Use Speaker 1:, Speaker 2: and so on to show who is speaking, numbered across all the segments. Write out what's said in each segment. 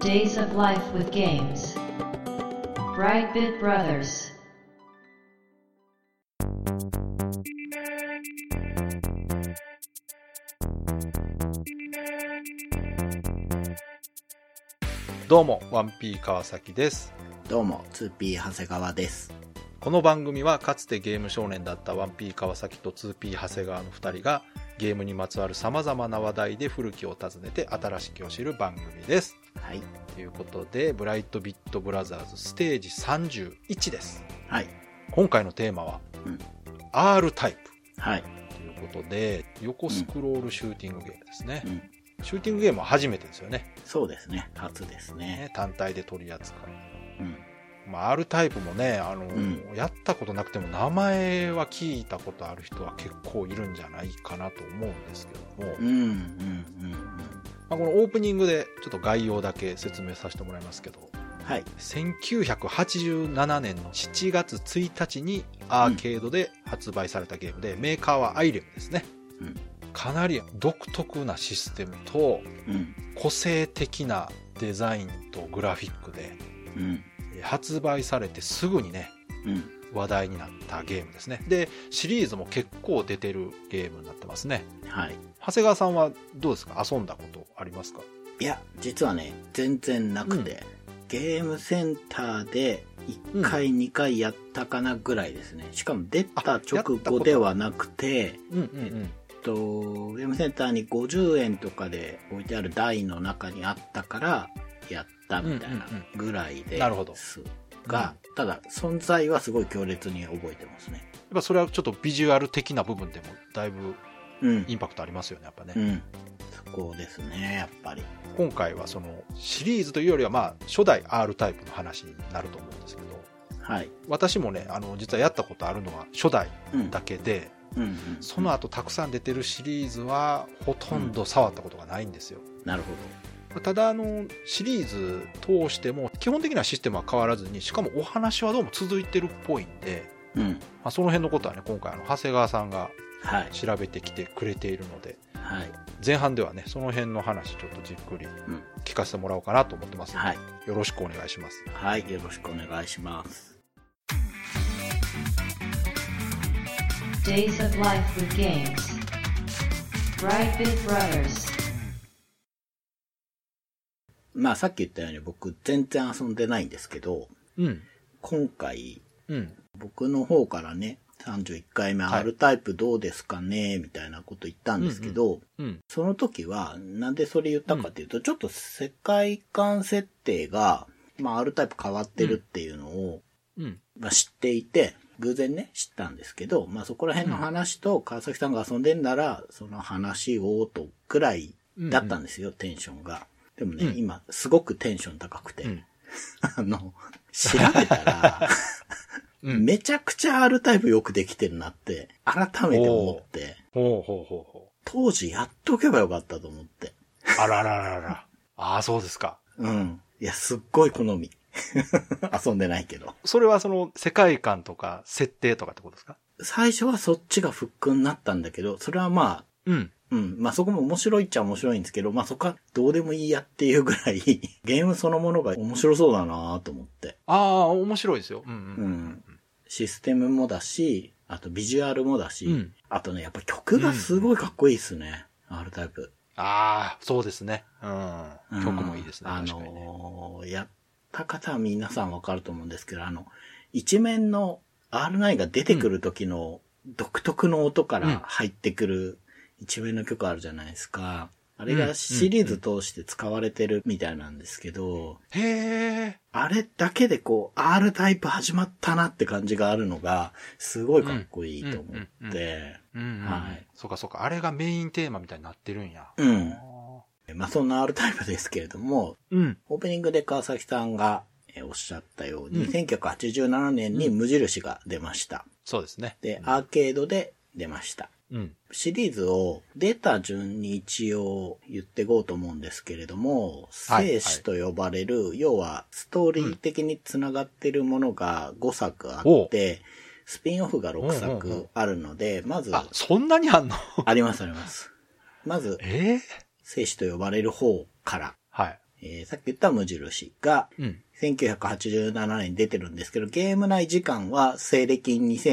Speaker 1: Days of Life with Games. Brightbit Brothers.
Speaker 2: どうも 1P 川崎です。
Speaker 3: どうも 2P 長谷川です。
Speaker 2: この番組はかつてゲーム少年だった 1P 川崎と 2P 長谷川の2人がゲームにまつわる様々な話題で古きを訪ねて新しきを知る番組です。
Speaker 3: はい。
Speaker 2: ということでブライトビットブラザーズステージ31です。
Speaker 3: はい。
Speaker 2: 今回のテーマは、R タイプ。
Speaker 3: はい。
Speaker 2: ということで横スクロールシューティングゲームですね。シューティングゲームは初めてですよね。
Speaker 3: そうですね。初ですね。
Speaker 2: 単体で取り扱い。R タイプもね、やったことなくても名前は聞いたことある人は結構いるんじゃないかなと思うんですけども。このオープニングでちょっと概要だけ説明させてもらいますけど。はい。1987年の7月1日にアーケードで発売されたゲームで、メーカーはアイレムですね。かなり独特なシステムと、個性的なデザインとグラフィックで、発売されてすぐにね、話題になったゲームですね。で、シリーズも結構出てるゲームになってますね。はい。長谷川さんはどうですか？遊んだことありますか？
Speaker 3: いや、実はね、全然なくて、ゲームセンターで1回、2回やったかなぐらいですね。しかも出た直後ではなくて、ゲームセンターに50円とかで置いてある台の中にあったからやったみたいなぐらいですが、ただ存在はすごい強烈に覚えてますね。
Speaker 2: やっぱそれはちょっとビジュアル的な部分でもだいぶインパクトありますよね、やっぱね。
Speaker 3: そこですね、やっぱり。
Speaker 2: 今回はそのシリーズというよりは初代 R タイプの話になると思うんですけど、はい、私もね実はやったことあるのは初代だけで、その後たくさん出てるシリーズはほとんど触ったことがないんですよ。
Speaker 3: なるほ
Speaker 2: ど。ただシリーズ通しても基本的なシステムは変わらずに、しかもお話はどうも続いてるっぽいんで、その辺のことはね今回長谷川さんが調べてきてくれているので、前半ではねその辺の話ちょっとじっくり聞かせてもらおうかなと思ってますので、よろしくお願いします。
Speaker 3: はい、よろしくお願いします。
Speaker 1: Days of Life with Games. Brightbit Brothers.
Speaker 3: さっき言ったように僕全然遊んでないんですけど、今回、僕の方からね、31回目 R タイプどうですかねみたいなこと言ったんですけど、その時はなんでそれ言ったかっていうと、ちょっと世界観設定が、R タイプ変わってるっていうのを、知っていて、偶然ね、知ったんですけど、そこら辺の話と川崎さんが遊んでんなら、その話をとくらいだったんですよ、テンションが。でもね、今、すごくテンション高くて、調べたら、めちゃくちゃ R タイプよくできてるなって、改めて思って、当時やっとけばよかったと思って。
Speaker 2: あらららら。ああ、そうですか。
Speaker 3: いや、すっごい好み。遊んでないけど。
Speaker 2: それはその世界観とか設定とかってことですか？
Speaker 3: 最初はそっちがフックになったんだけど、それはそこも面白いっちゃ面白いんですけど、そこはどうでもいいやっていうぐらい、ゲームそのものが面白そうだなと思って。
Speaker 2: ああ、面白いですよ。
Speaker 3: システムもだし、あとビジュアルもだし、あとね、やっぱ曲がすごいかっこいいですね。R タイプ。
Speaker 2: ああ、そうですね。曲もいいですね。確かにね。
Speaker 3: やった方は皆さんわかると思うんですけど、一面の R9 が出てくる時の独特の音から入ってくる一面の曲あるじゃないですか。あれがシリーズ通して使われてるみたいなんですけど、あれだけでR タイプ始まったなって感じがあるのが、すごいかっこいいと思って、
Speaker 2: そうか、あれがメインテーマみたいになってるんや。
Speaker 3: そんな R タイプですけれども、オープニングで川崎さんがおっしゃったように、1987年に無印が出ました。
Speaker 2: そうですね。
Speaker 3: で、アーケードで出ました。シリーズを出た順に一応言っていこうと思うんですけれども、生死と呼ばれる、要はストーリー的につながっているものが5作あって、スピンオフが6作あるので、まず、
Speaker 2: そんなにあんの？
Speaker 3: ありますあります。まず、生死と呼ばれる方から、 さっき言った無印が、1987年に出てるんですけど、ゲーム内時間は西暦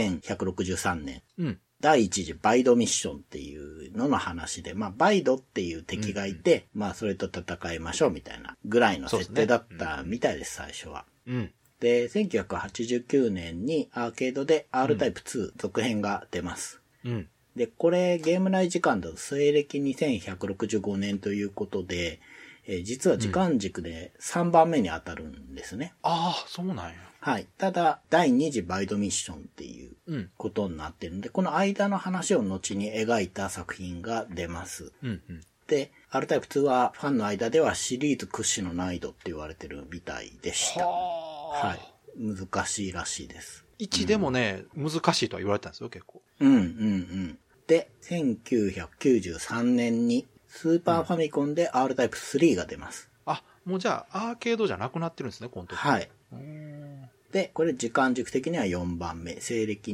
Speaker 3: 2163年。第一次バイドミッションっていうのの話で、まあ、バイドっていう敵がいて、まあ、それと戦いましょうみたいなぐらいの設定だったみたいです、最初は。で、1989年にアーケードで R タイプ2続編が出ます。で、これゲーム内時間だと西暦2165年ということで、実は時間軸で3番目に当たるんですね。
Speaker 2: ああ、そうなんや。
Speaker 3: はい。ただ、第2次バイドミッションっていうことになってるんで、この間の話を後に描いた作品が出ます。で、R タイプ2はファンの間ではシリーズ屈指の難易度って言われてるみたいでした。はい。難しいらしいです。
Speaker 2: 1でもね、難しいとは言われたんですよ、結構。
Speaker 3: で、1993年にスーパーファミコンで R タイプ3が出ます。
Speaker 2: あ、もうじゃあアーケードじゃなくなってるんですね、この時。
Speaker 3: はい。で、これ時間軸的には4番目。西暦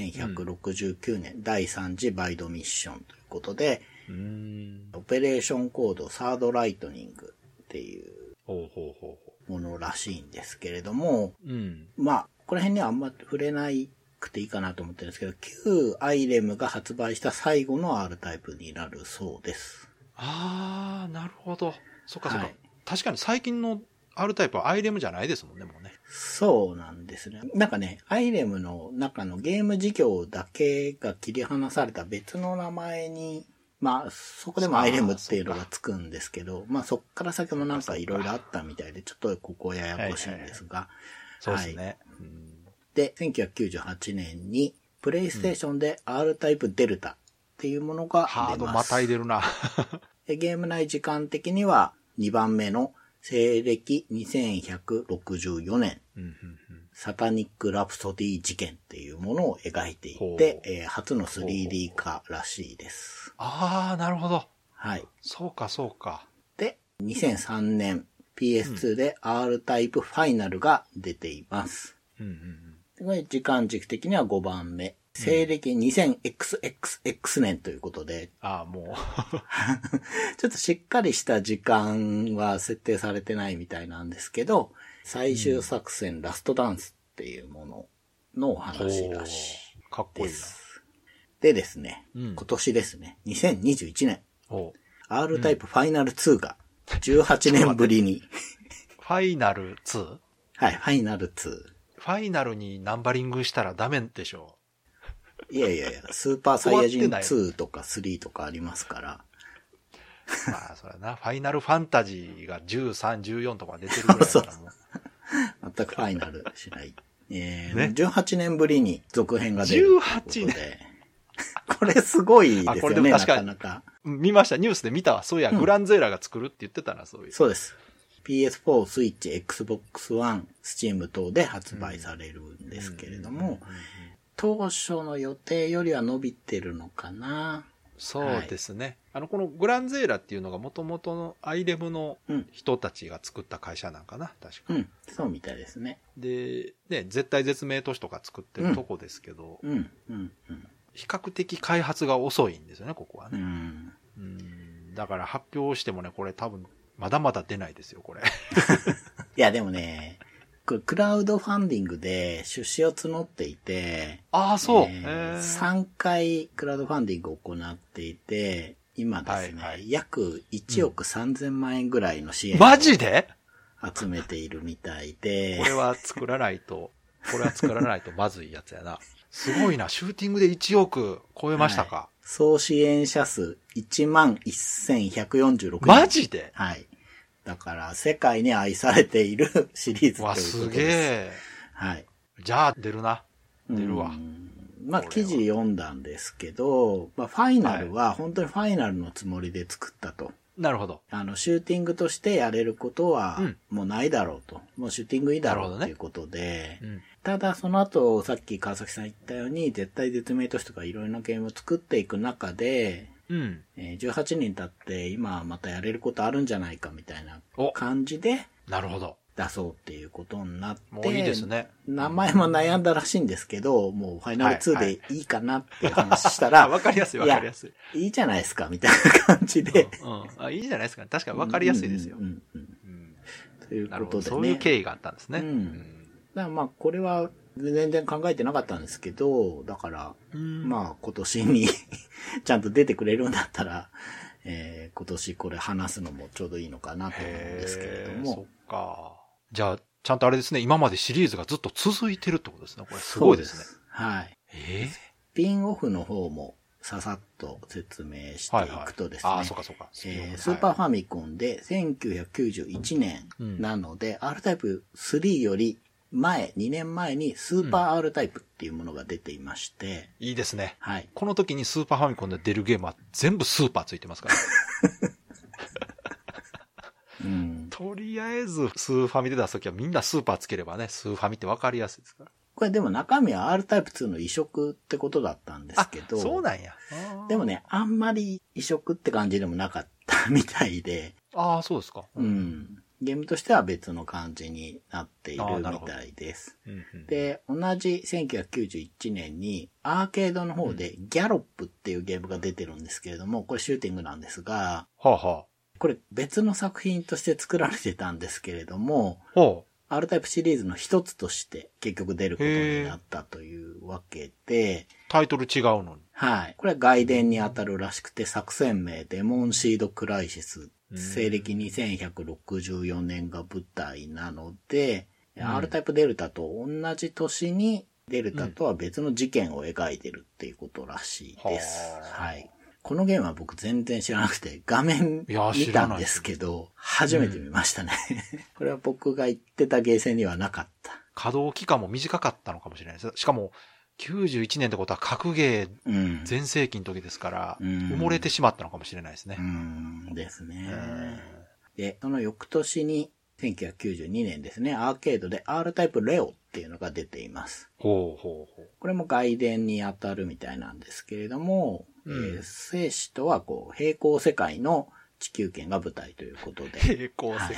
Speaker 3: 2169年、第3次バイドミッションということで、オペレーションコードサードライトニングっていうものらしいんですけれども、まあ、この辺にはあんま触れないくていいかなと思ってるんですけど、旧アイレムが発売した最後の R タイプになるそうです。
Speaker 2: あー、なるほど。そっかそっか。確かに最近の R タイプはアイレムじゃないですもんね、もうね。
Speaker 3: そうなんですね。なんかね、アイレムの中のゲーム事業だけが切り離された別の名前に、まあ、そこでもアイレムっていうのがつくんですけど、まあそっから先もなんかいろいろあったみたいで、ちょっとここややこしいんですが。
Speaker 2: そうですね。
Speaker 3: で、1998年に、プレイステーションで R タイプデルタっていうものが出ます。
Speaker 2: ハードまたいでるな。
Speaker 3: でゲーム内時間的には2番目の西暦2164年、サタニック・ラプソディ事件っていうものを描いていて、初の 3D 化らしいです。
Speaker 2: ああ、なるほど。
Speaker 3: はい。
Speaker 2: そうか、そうか。
Speaker 3: で、2003年 PS2 で R タイプファイナルが出ています。これ時間軸的には5番目。西暦 2000XXX 年ということで。
Speaker 2: ああ、もう。
Speaker 3: ちょっとしっかりした時間は設定されてないみたいなんですけど、最終作戦ラストダンスっていうもののお話らしい。
Speaker 2: かっこいいな。
Speaker 3: でですね、今年ですね、2021年。R タイプファイナル2が18年ぶりに。
Speaker 2: ファイナル 2？
Speaker 3: はい、ファイナル2。
Speaker 2: ファイナルにナンバリングしたらダメでしょ。
Speaker 3: いや、スーパーサイヤ人2とか3とかありますから。
Speaker 2: まあ、それな。ファイナルファンタジーが13、14とか出てるぐらいだからもう。
Speaker 3: 全くファイナルしない。18年ぶりに続編が出るということで。これすごいですよね、なかなか。
Speaker 2: 見ました、ニュースで見たわ。そういや、グランゼーラが作るって言ってたな、そういう。
Speaker 3: そうです。PS4、スイッチ、Xbox One、Steam 等で発売されるんですけれども、当初の予定よりは伸びてるのかな。
Speaker 2: そうですね。このグランゼーラっていうのが元々のアイレムの人たちが作った会社なんかな、確か。
Speaker 3: そうみたいですね。
Speaker 2: で、ね、絶対絶命都市とか作ってるとこですけど、比較的開発が遅いんですよね、ここはね。だから発表してもね、これ多分、まだまだ出ないですよ、これ。
Speaker 3: いや、でもね、クラウドファンディングで出資を募っていて、
Speaker 2: ああ、そう。
Speaker 3: 3回クラウドファンディングを行っていて、今ですね、約1億3000万円ぐらいの支援を
Speaker 2: マジで
Speaker 3: 集めているみたいで。
Speaker 2: これは作らないとまずいやつやな。すごいな、シューティングで1億超えましたか。
Speaker 3: 総支援者数11,146人。
Speaker 2: マジで？
Speaker 3: はい。だから、世界に愛されているシリーズということです。
Speaker 2: わ、すげえ。
Speaker 3: はい。
Speaker 2: じゃあ、出るな。出るわ。
Speaker 3: まあ、記事読んだんですけど、まあ、ファイナルは本当にファイナルのつもりで作ったと。
Speaker 2: なるほど。
Speaker 3: シューティングとしてやれることは、もうないだろうと。もうシューティングいいだろうということで、ただその後、さっき川崎さん言ったように、絶対絶命都市とかいろいろなゲームを作っていく中で、18年経って今またやれることあるんじゃないかみたいな感じで、
Speaker 2: なるほど。
Speaker 3: 出そうっていうことになって、
Speaker 2: もういいですね。
Speaker 3: 名前も悩んだらしいんですけど、もうファイナル2でいいかなっていう話したら、
Speaker 2: わかりやすいわかりやすい。
Speaker 3: いいじゃないですかみたいな感じで。
Speaker 2: いいじゃないですか。確かにわかりやすいですよ。
Speaker 3: ということでね。
Speaker 2: そういう経緯があったんですね。
Speaker 3: うん。だからまあ、これは全然考えてなかったんですけど、だから、まあ、今年にちゃんと出てくれるんだったら、今年これ話すのもちょうどいいのかなと思うんですけれども。
Speaker 2: そっか。じゃあ、ちゃんとあれですね、今までシリーズがずっと続いてるってことですね。これすごいですね。
Speaker 3: そうです。はい。スピンオフの方もささっと説明していくとですね。
Speaker 2: あ、そうかそうか。
Speaker 3: スーパーファミコンで1991年なので、R タイプ3より2年前にスーパー R タイプっていうものが出ていまして。
Speaker 2: いいですね。
Speaker 3: はい。
Speaker 2: この時にスーパーファミコンで出るゲームは全部スーパーついてますから。
Speaker 3: うん、
Speaker 2: とりあえずスーファミで出すときはみんなスーパーつければね、スーファミってわかりやすいですから。
Speaker 3: これでも中身は R タイプ2の移植ってことだったんですけど。
Speaker 2: そうなんや。
Speaker 3: でもね、あんまり移植って感じでもなかったみたいで。
Speaker 2: ああ、そうですか。
Speaker 3: うん。ゲームとしては別の感じになっているみたいです。で、同じ1991年にアーケードの方でギャロップっていうゲームが出てるんですけれども、これシューティングなんですが、これ別の作品として作られてたんですけれども、R タイプシリーズの一つとして結局出ることになったというわけで、
Speaker 2: タイトル違うのに。
Speaker 3: はい。これは外伝に当たるらしくて、作戦名デモンシードクライシス。西暦2164年が舞台なので、R タイプデルタと同じ年にデルタとは別の事件を描いてるっていうことらしいです。はい。このゲームは僕全然知らなくて、画面見たんですけど、初めて見ましたね。これは僕が言ってたゲーセンにはなかった。
Speaker 2: 稼働期間も短かったのかもしれないです。しかも、91年ってことは格ゲー全盛期の時ですから、埋もれてしまったのかもしれないですね。
Speaker 3: ですね。で、その翌年に、1992年ですね、アーケードで R タイプレオっていうのが出ています。これも外伝に当たるみたいなんですけれども、生死とはこう平行世界の地球圏が舞台ということで。
Speaker 2: 平行世界。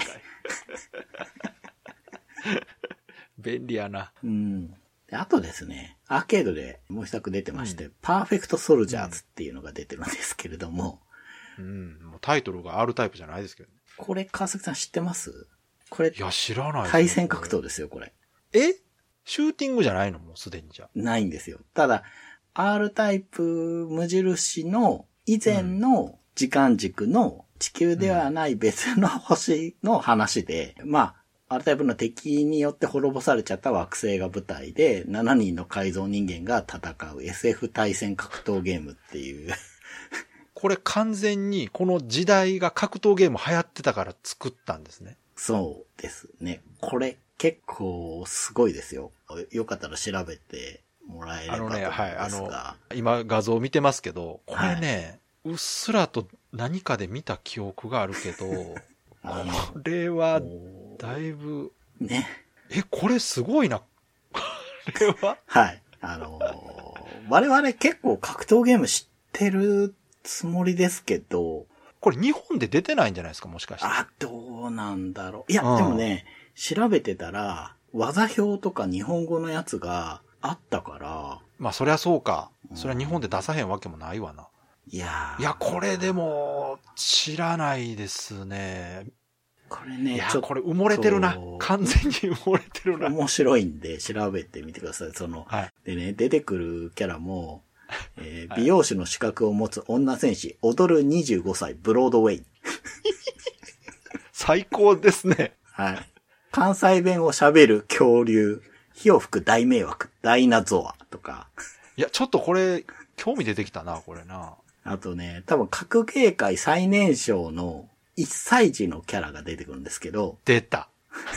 Speaker 2: 便利やな。
Speaker 3: であとですね、アーケードでもう一作出てまして、パーフェクトソルジャーズっていうのが出てるんですけれども。
Speaker 2: もうタイトルが R タイプじゃないですけどね。
Speaker 3: これ、川崎さん知ってます？これ。
Speaker 2: いや、知らないです。
Speaker 3: 対戦格闘ですよ、これ。
Speaker 2: シューティングじゃないの？もうすでにじゃ。
Speaker 3: ないんですよ。ただ、R タイプ無印の以前の時間軸の地球ではない別の星の話で、まあ、R タイプの敵によって滅ぼされちゃった惑星が舞台で、7人の改造人間が戦う SF 対戦格闘ゲームっていう。
Speaker 2: これ完全にこの時代が格闘ゲーム流行ってたから作ったんですね。
Speaker 3: そうですね。これ結構すごいですよ。よかったら調べてもらえればと思うんですが。
Speaker 2: 今画像見てますけど、これね、うっすらと何かで見た記憶があるけど、これはだいぶ、
Speaker 3: ね。
Speaker 2: これすごいな。これは
Speaker 3: はい。我々結構格闘ゲーム知ってるつもりですけど、
Speaker 2: これ日本で出てないんじゃないですか、もしかして。
Speaker 3: どうなんだろう。いや、でもね、調べてたら、技表とか日本語のやつがあったから。
Speaker 2: まあ、そりゃそうか。それは日本で出さへんわけもないわな。
Speaker 3: いや、
Speaker 2: これでも、知らないですね。
Speaker 3: これね、
Speaker 2: これ埋もれてるな。完全に埋もれてるな。
Speaker 3: 面白いんで、調べてみてください。でね、出てくるキャラも、美容師の資格を持つ女戦士、踊る25歳、ブロードウェイ。
Speaker 2: 最高ですね。
Speaker 3: はい。関西弁を喋る恐竜、火を吹く大迷惑、ダイナゾアとか。
Speaker 2: いや、ちょっとこれ、興味出てきたな、これな。
Speaker 3: あとね、多分格ゲー界最年少の1歳児のキャラが出てくるんですけど。
Speaker 2: 出た。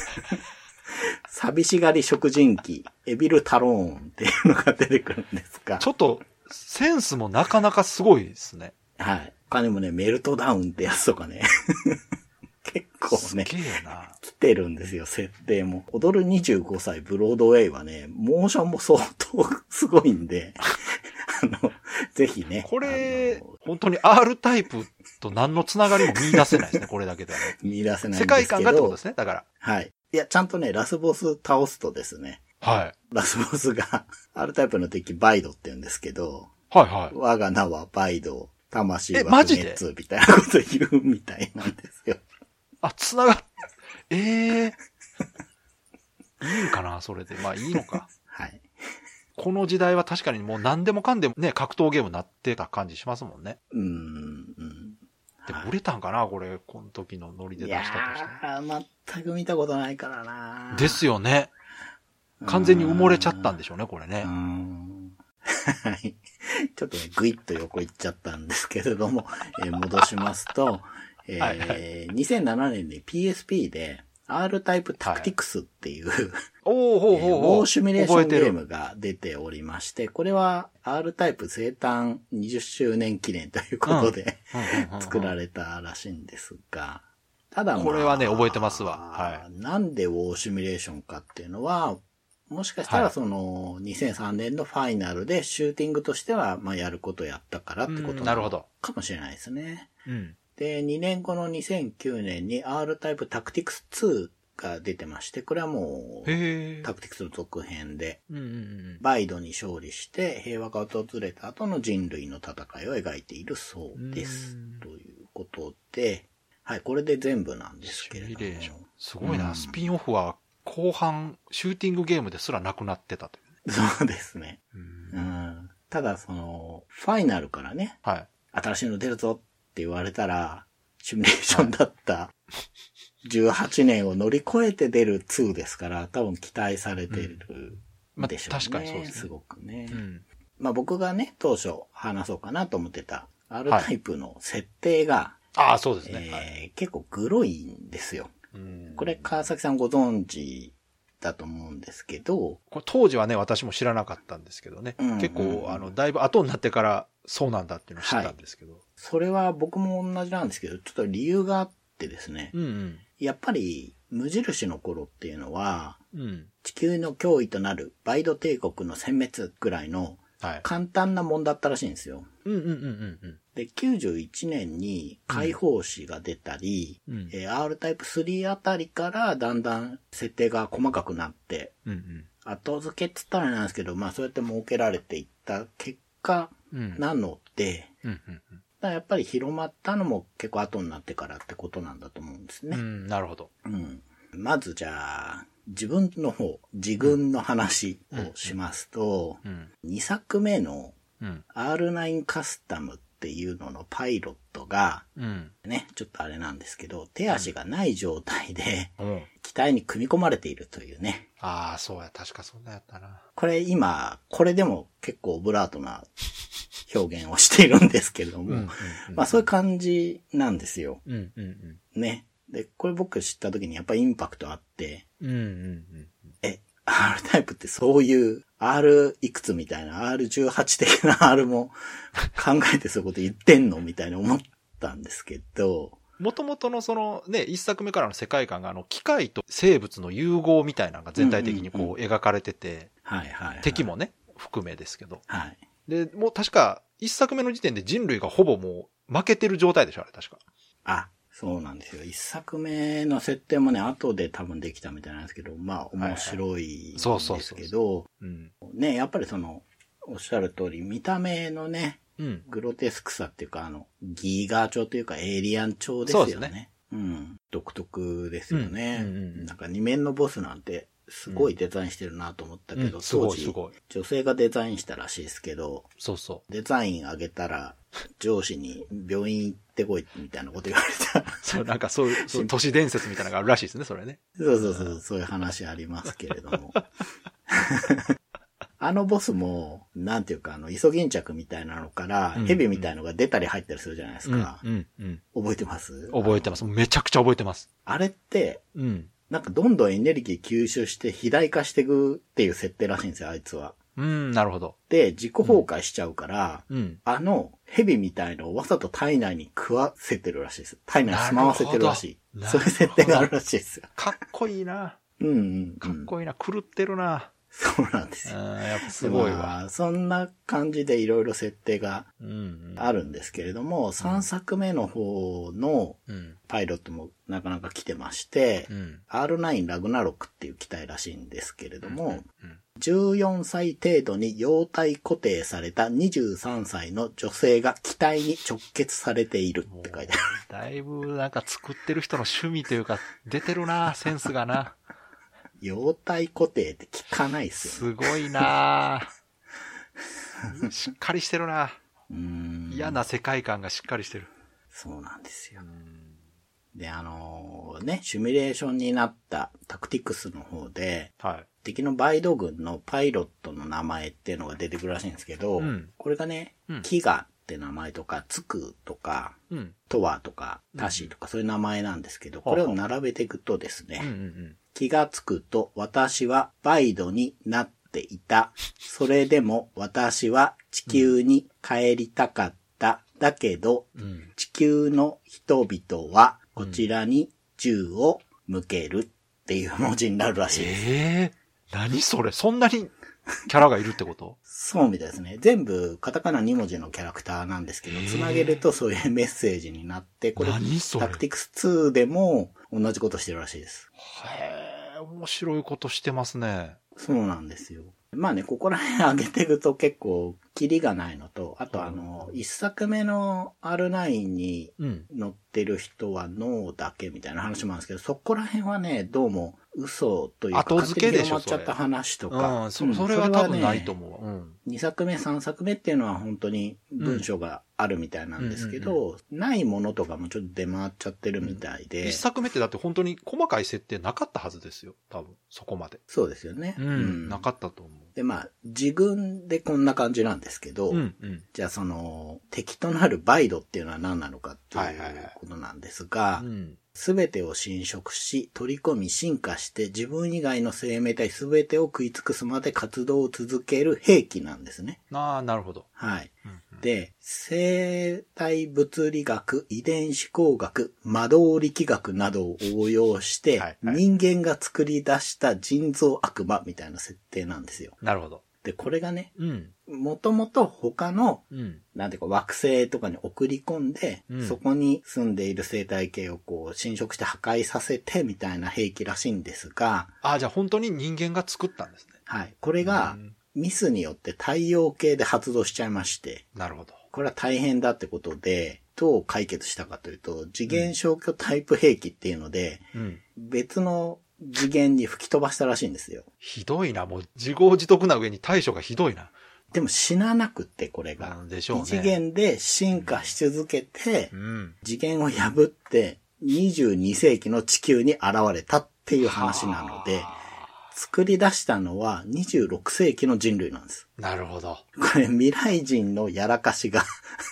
Speaker 3: 寂しがり食人鬼、エビルタローンっていうのが出てくるんですが。
Speaker 2: ちょっと、センスもなかなかすごいですね。
Speaker 3: はい。他にもね、メルトダウンってやつとかね。結構ね、
Speaker 2: すげえな。
Speaker 3: 来てるんですよ、設定も。踊る25歳ブロードウェイはね、モーションも相当すごいんで、ぜひね。
Speaker 2: これ、本当に R タイプと何のつながりも見出せないですね、これだけではね。
Speaker 3: 見出せないんですけど。
Speaker 2: 世界観がってことですね、だから。
Speaker 3: はい。いや、ちゃんとね、ラスボス倒すとですね。
Speaker 2: はい。
Speaker 3: ラスボスが、R タイプの敵バイドって言うんですけど、
Speaker 2: はいはい。
Speaker 3: 我が名はバイド、魂は
Speaker 2: マジで
Speaker 3: みたいなこと言うみたいなんですよ。
Speaker 2: つながっ、 いいかな、それで。まあいいのか。
Speaker 3: はい。
Speaker 2: この時代は確かにもう何でもかんでもね、格闘ゲームになってた感じしますもんね。でも売れたんかな、これ、この時のノリで出したとして。
Speaker 3: いや全く見たことないからな。
Speaker 2: ですよね。完全に埋もれちゃったんでしょうね、これね。
Speaker 3: はい。ちょっとね、ぐいっと横行っちゃったんですけれども、戻しますと、2007年に PSP で R タイプタクティクスっていう、ウォーシミュレーションゲームが出ておりまして、これは R タイプ生誕20周年記念ということで作られたらしいんですが、ただ
Speaker 2: これはね、覚えてますわ。はい。
Speaker 3: なんでウォーシミュレーションかっていうのは、もしかしたらその2003年のファイナルでシューティングとしてはまあやることやったからってことなのかもしれないですね。で、2年後の2009年に R タイプタクティクス2が出てまして、これはもうタクティクスの続編で、バイドに勝利して平和が訪れた後の人類の戦いを描いているそうです。ということで、はい、これで全部なんですけれども。
Speaker 2: すごいな、スピンオフは後半、シューティングゲームですらなくなってたという。
Speaker 3: そうですね。ただ、ファイナルからね、新しいの出るぞって言われたら、シミュレーションだった18年を乗り越えて出る2ですから、多分期待されてるでしょうね。
Speaker 2: 確かにそうですね。
Speaker 3: すごくね。まあ僕がね、当初話そうかなと思ってた R タイプの設定が、
Speaker 2: そうですね。
Speaker 3: 結構グロいんですよ。これ川崎さんご存知だと思うんですけど。
Speaker 2: これ当時はね、私も知らなかったんですけどね。結構、だいぶ後になってからそうなんだっていうのを知ったんですけど。
Speaker 3: それは僕も同じなんですけど、ちょっと理由があってですね。やっぱり、無印の頃っていうのは、地球の脅威となるバイド帝国の殲滅ぐらいの簡単なもんだったらしいんですよ。で、91年に解放誌が出たり、R タイプ3あたりからだんだん設定が細かくなって、後付けって言ったらなんですけど、まあそうやって設けられていった結果なので、やっぱり広まったのも結構後になってからってことなんだと思うんですね。
Speaker 2: なるほど。
Speaker 3: まずじゃあ、自軍の話をしますと、2作目の R9 カスタムっていうののパイロットが、ね、ちょっとあれなんですけど、手足がない状態で、機体に組み込まれているというね。
Speaker 2: そうや、確かそんなやったな。
Speaker 3: これ今、これでも結構オブラートな表現をしているんですけれども、まあそういう感じなんですよ。ね。で、これ僕知った時にやっぱりインパクトあって、R タイプってそういう R いくつみたいな R18 的な R も考えてそういうこと言ってんのみたいに思ったんですけど、
Speaker 2: もともとのそのね、一作目からの世界観が機械と生物の融合みたいなのが全体的にこう描かれてて、敵もね、含めですけど。で、もう確か一作目の時点で人類がほぼもう負けてる状態でしょ、あれ確か。
Speaker 3: そうなんですよ。一作目の設定もね、後で多分できたみたいなんですけど、まあ面白いんですけど、ね、やっぱりおっしゃる通り、見た目のね、グロテスクさっていうか、ギガ調というかエイリアン調ですよね。そうですね。独特ですよね。なんか二面のボスなんて、すごいデザインしてるなと思ったけど、当時、女性がデザインしたらしいですけど、デザイン上げたら、上司に病院行ってこいみたいなこと言われた。
Speaker 2: なんかそういう都市伝説みたいなのがあるらしいですね、それね。
Speaker 3: そういう話ありますけれども。ボスも、なんていうか、イソギンチャクみたいなのから、ヘビみたいなのが出たり入ったりするじゃないですか。覚えてます？
Speaker 2: 覚えてます。めちゃくちゃ覚えてます。
Speaker 3: あれって、なんかどんどんエネルギー吸収して肥大化していくっていう設定らしいんですよ、あいつは。
Speaker 2: なるほど。
Speaker 3: で、自己崩壊しちゃうから、ヘビみたいのをわざと体内に食わせてるらしいです。体内に住まわせてるらしい。そういう設定があるらしいですよ。
Speaker 2: かっこいいな。かっこいいな。狂ってるな。
Speaker 3: そうなんですよ。
Speaker 2: やっぱすごいわ。
Speaker 3: そんな感じでいろいろ設定があるんですけれども、3作目の方のパイロットもなかなか来てまして、R9 ラグナロクっていう機体らしいんですけれども、 14歳程度に容体固定された23歳の女性が機体に直結されているって書いてある。
Speaker 2: だいぶなんか作ってる人の趣味というか、出てるな、センスがな。
Speaker 3: 容体固定って聞かないっすよ、
Speaker 2: ね。すごいなしっかりしてるな。嫌な世界観がしっかりしてる。
Speaker 3: そうなんですよ。で、シミュレーションになったタクティクスの方で、はい、敵のバイド軍のパイロットの名前っていうのが出てくるらしいんですけど、これがね、キガって名前とか、ツクとか、トワとか、タシとかそういう名前なんですけど、これを並べていくとですね、気がつくと私はバイドになっていた。それでも私は地球に帰りたかった。だけど、地球の人々はこちらに銃を向けるっていう文字になるらしいです。
Speaker 2: 何それ？そんなにキャラがいるってこと？
Speaker 3: そうみたいですね。全部カタカナ2文字のキャラクターなんですけど、つなげるとそういうメッセージになって、これタクティクス2でも同じことしてるらしいです。
Speaker 2: 面白いことしてますね。
Speaker 3: そうなんですよ。まあね、ここら辺上げていくと結構キリがないのと、あと一作目の R9 に乗ってる人はノーだけみたいな話もあるんですけど、そこら辺はね、どうも嘘というか、
Speaker 2: 後付けでしょ、
Speaker 3: 勝手に広まっちゃった話とか。
Speaker 2: それは多分ないと思
Speaker 3: う。2作目、3作目っていうのは本当に文章があるみたいなんですけど、ないものとかもちょっと出回っちゃってるみたいで。
Speaker 2: 1作目ってだって本当に細かい設定なかったはずですよ。多分、そこまで。
Speaker 3: そうですよね。
Speaker 2: なかったと思う。
Speaker 3: で、まあ、自軍でこんな感じなんですけど、じゃあ敵となるバイドっていうのは何なのかっていうことなんですが、すべてを侵食し、取り込み、進化して、自分以外の生命体すべてを食い尽くすまで活動を続ける兵器なんですね。
Speaker 2: ああ、なるほど。
Speaker 3: はい。で、生体物理学、遺伝子工学、魔導力学などを応用して、人間が作り出した人造悪魔みたいな設定なんですよ。
Speaker 2: なるほど。
Speaker 3: で、これがね、もともと他の、なんていうか惑星とかに送り込んで、そこに住んでいる生態系をこう侵食して破壊させてみたいな兵器らしいんですが。
Speaker 2: じゃあ本当に人間が作ったんですね。
Speaker 3: はい。これが、ミスによって太陽系で発動しちゃいまして。
Speaker 2: なるほど。
Speaker 3: これは大変だってことで、どう解決したかというと、次元消去タイプ兵器っていうので、別の次元に吹き飛ばしたらしいんですよ。
Speaker 2: ひどいな、もう自業自得な上に対処がひどいな。
Speaker 3: でも死ななくってこれが。
Speaker 2: でしょうね。
Speaker 3: 異次元で進化し続けて、次元を破って22世紀の地球に現れたっていう話なので、作り出したのは26世紀の人類なんです。
Speaker 2: なるほど。
Speaker 3: これ未来人のやらかしが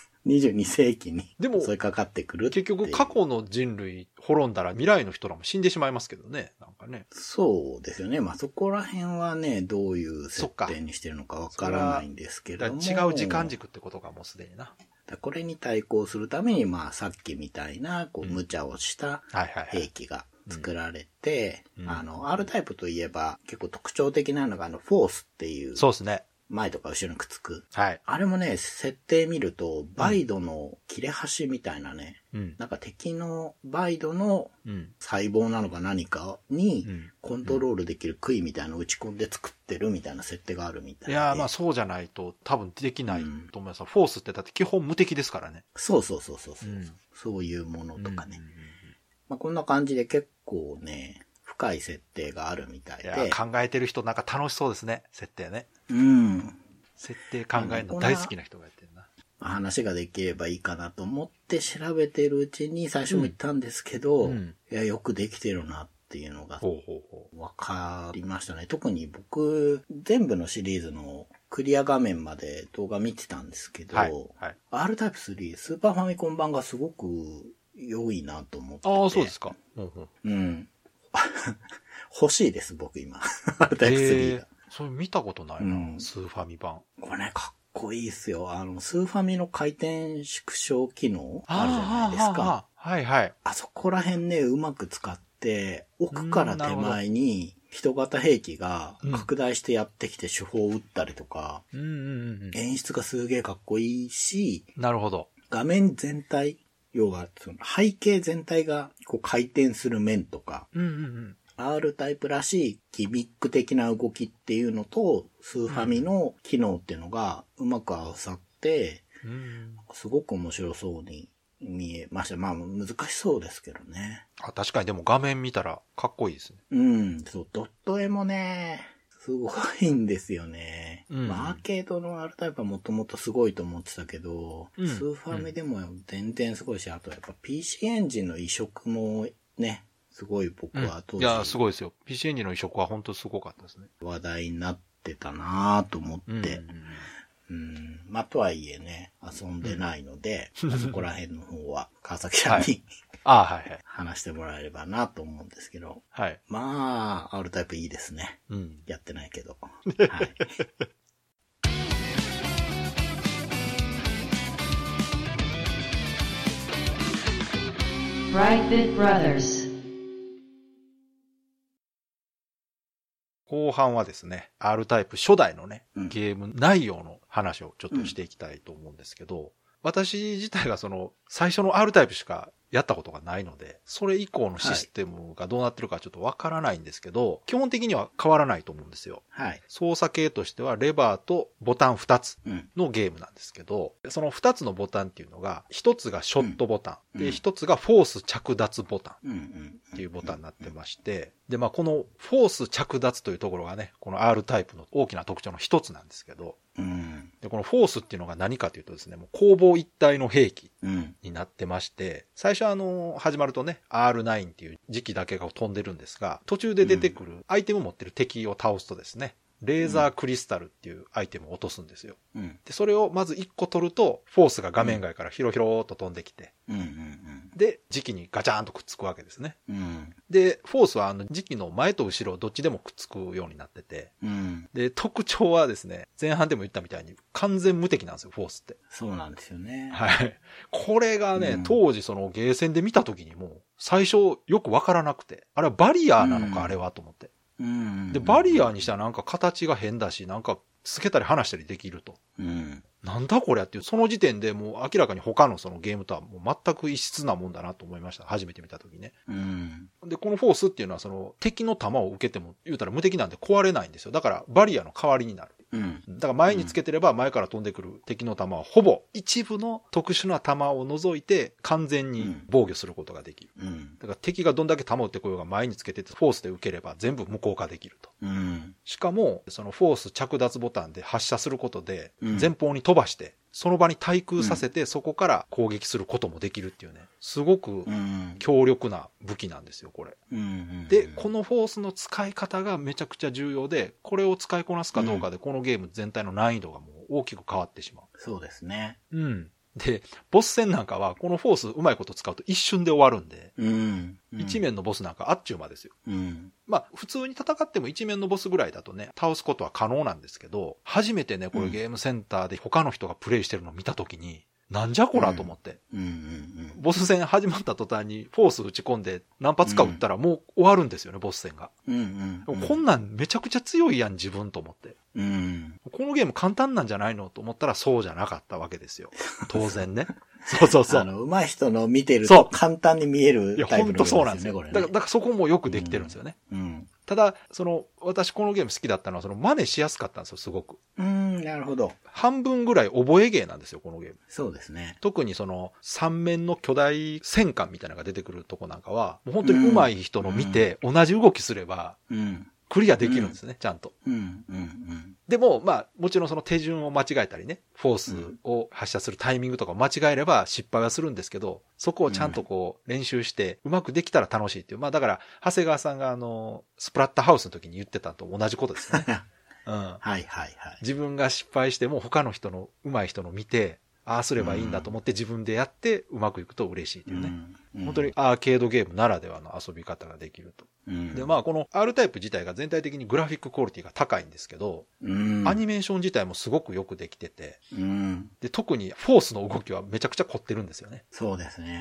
Speaker 3: 22世紀に襲いかかってくるっていう。
Speaker 2: 結局過去の人類滅んだら未来の人らも死んでしまいますけどね。なんかね。
Speaker 3: そうですよね。まあそこら辺はね、どういう設定にしてるのかわからないんですけども。
Speaker 2: 違う時間軸ってことがもうすでにな。
Speaker 3: これに対抗するために、まあさっきみたいな、こう、無茶をした兵器が作られて、R タイプといえば結構特徴的なのがフォースっていう。
Speaker 2: そうですね。
Speaker 3: 前とか後ろにくっつく。
Speaker 2: はい。
Speaker 3: あれもね、設定見ると、バイドの切れ端みたいなね、なんか敵のバイドの細胞なのか何かにコントロールできる杭みたいなのを打ち込んで作ってるみたいな設定があるみたいで。
Speaker 2: いやーまあそうじゃないと多分できないと思います。フォースってだって基本無敵ですからね。
Speaker 3: そう。そういうものとかね。まあこんな感じで結構ね、深い設定があるみたいで。
Speaker 2: いや考えてる人なんか楽しそうですね、設定ね。設定考えるの大好きな人がやってるな。
Speaker 3: 話ができればいいかなと思って調べてるうちに最初も言ったんですけど、いや、よくできてるなっていうのがわかりましたね。特に僕、全部のシリーズのクリア画面まで動画見てたんですけど、R タイプ3、スーパーファミコン版がすごく良いなと思ってて。
Speaker 2: ああ、そうですか。
Speaker 3: 欲しいです、僕今。R タイプ3が。
Speaker 2: それ見たことないな、スーファミ版。
Speaker 3: これね、かっこいいっすよ。スーファミの回転縮小機能あるじゃないですか。
Speaker 2: はいはい。
Speaker 3: あそこら辺ね、うまく使って、奥から手前に人型兵器が拡大してやってきて手法を撃ったりとか、演出がすげえかっこいいし、
Speaker 2: なるほど。
Speaker 3: 画面全体、要はその背景全体がこう回転する面とか、 R タイプらしいギミック的な動きっていうのと、スーファミの機能っていうのがうまく合わさって、すごく面白そうに見えました。まあ難しそうですけどね。
Speaker 2: 確かにでも画面見たらかっこいいです
Speaker 3: ね。そう、ドット絵もね、すごいんですよね。アーケードの R タイプはもともとすごいと思ってたけど、スーファミでも全然すごいし、あとやっぱ PC エンジンの移植もね、すごい僕は当時、
Speaker 2: いや、すごいですよ。PC エンジンの移植は本当すごかったですね。
Speaker 3: 話題になってたなぁと思って。まあ、とはいえね、遊んでないので、そこら辺の方は川崎さんに、話してもらえればなと思うんですけど。
Speaker 2: はい。
Speaker 3: まあ、R タイプいいですね。やってないけど。はい。
Speaker 1: Brightbit Brothers。
Speaker 2: 後半はですね、R タイプ初代のね、ゲーム内容の話をちょっとしていきたいと思うんですけど、私自体が最初の R タイプしかやったことがないので、それ以降のシステムがどうなってるかちょっとわからないんですけど、基本的には変わらないと思うんですよ。
Speaker 3: はい。
Speaker 2: 操作系としてはレバーとボタン2つのゲームなんですけど、その2つのボタンっていうのが、1つがショットボタン、で、1つがフォース着脱ボタンっていうボタンになってまして、で、まあこのフォース着脱というところがね、この R タイプの大きな特徴の一つなんですけど、で、このフォースっていうのが何かというとですね、もう攻防一体の兵器になってまして、最初始まるとね、R9 っていう時期だけが飛んでるんですが、途中で出てくるアイテムを持ってる敵を倒すとですね、レーザークリスタルっていうアイテムを落とすんですよ。で、それをまず1個取ると、フォースが画面外からヒロヒローっと飛んできて、で、磁気にガチャーンとくっつくわけですね。で、フォースは磁気の前と後ろどっちでもくっつくようになってて、で、特徴はですね、前半でも言ったみたいに完全無敵なんですよ、フォースって。
Speaker 3: そうなんですよね。
Speaker 2: はい。これがね、当時ゲーセンで見た時にもう、最初よくわからなくて、あれはバリアーなのか、あれはと思って。で、バリアーにしたらなんか形が変だし、なんかつけたり離したりできると。なんだこれっていう、その時点でもう明らかに他のゲームとはもう全く異質なもんだなと思いました。初めて見た時ね。で、このフォースっていうのは敵の弾を受けても言うたら無敵なんで壊れないんですよ。だからバリアの代わりになる。だから前につけてれば前から飛んでくる敵の弾はほぼ一部の特殊な弾を除いて完全に防御することができる。だから敵がどんだけ弾を撃ってこようが前につけてフォースで受ければ全部無効化できると。しかもフォース着脱ボタンで発射することで前方に飛ばしてその場に対空させてそこから攻撃することもできるっていうね、すごく強力な武器なんですよ、これ。で、このフォースの使い方がめちゃくちゃ重要で、これを使いこなすかどうかでこのゲーム全体の難易度がもう大きく変わってしまう。
Speaker 3: そうですね。
Speaker 2: で、ボス戦なんかはこのフォースうまいこと使うと一瞬で終わるんで、一面のボスなんかあっちゅう間ですよ。まあ普通に戦っても一面のボスぐらいだとね、倒すことは可能なんですけど、初めてね、これゲームセンターで他の人がプレイしてるのを見たときに、なんじゃこらと思って。ボス戦始まった途端にフォース打ち込んで何発か撃ったらもう終わるんですよね、ボス戦が。こんなんめちゃくちゃ強いやん、自分と思って。このゲーム簡単なんじゃないのと思ったらそうじゃなかったわけですよ。当然ね。そう。
Speaker 3: 上手い人の見てると簡単に見えるタイプのゲームですよね。
Speaker 2: そうなんですよ。だからそこもよくできてるんですよね。ただ、私このゲーム好きだったのは、真似しやすかったんですよ、すごく。
Speaker 3: なるほど。
Speaker 2: 半分ぐらい覚えゲーなんですよ、このゲーム。
Speaker 3: そうですね。
Speaker 2: 特に三面の巨大戦艦みたいなのが出てくるとこなんかは、もう本当に上手い人の見て、同じ動きすれば、クリアできるんですね、ちゃんと。でも、まあ、もちろん手順を間違えたりね、フォースを発射するタイミングとかを間違えれば失敗はするんですけど、そこをちゃんと練習してうまくできたら楽しいっていう。まあだから、長谷川さんがスプラッターハウスの時に言ってたと同じことですね。自分が失敗しても他の人の上手い人の見て、ああすればいいんだと思って自分でやってうまくいくと嬉しいっていうね。本当にアーケードゲームならではの遊び方ができると。で、まあこの R タイプ自体が全体的にグラフィッククオリティが高いんですけど、アニメーション自体もすごくよくできてて、で、特にフォースの動きはめちゃくちゃ凝ってるんですよね。
Speaker 3: そうですね。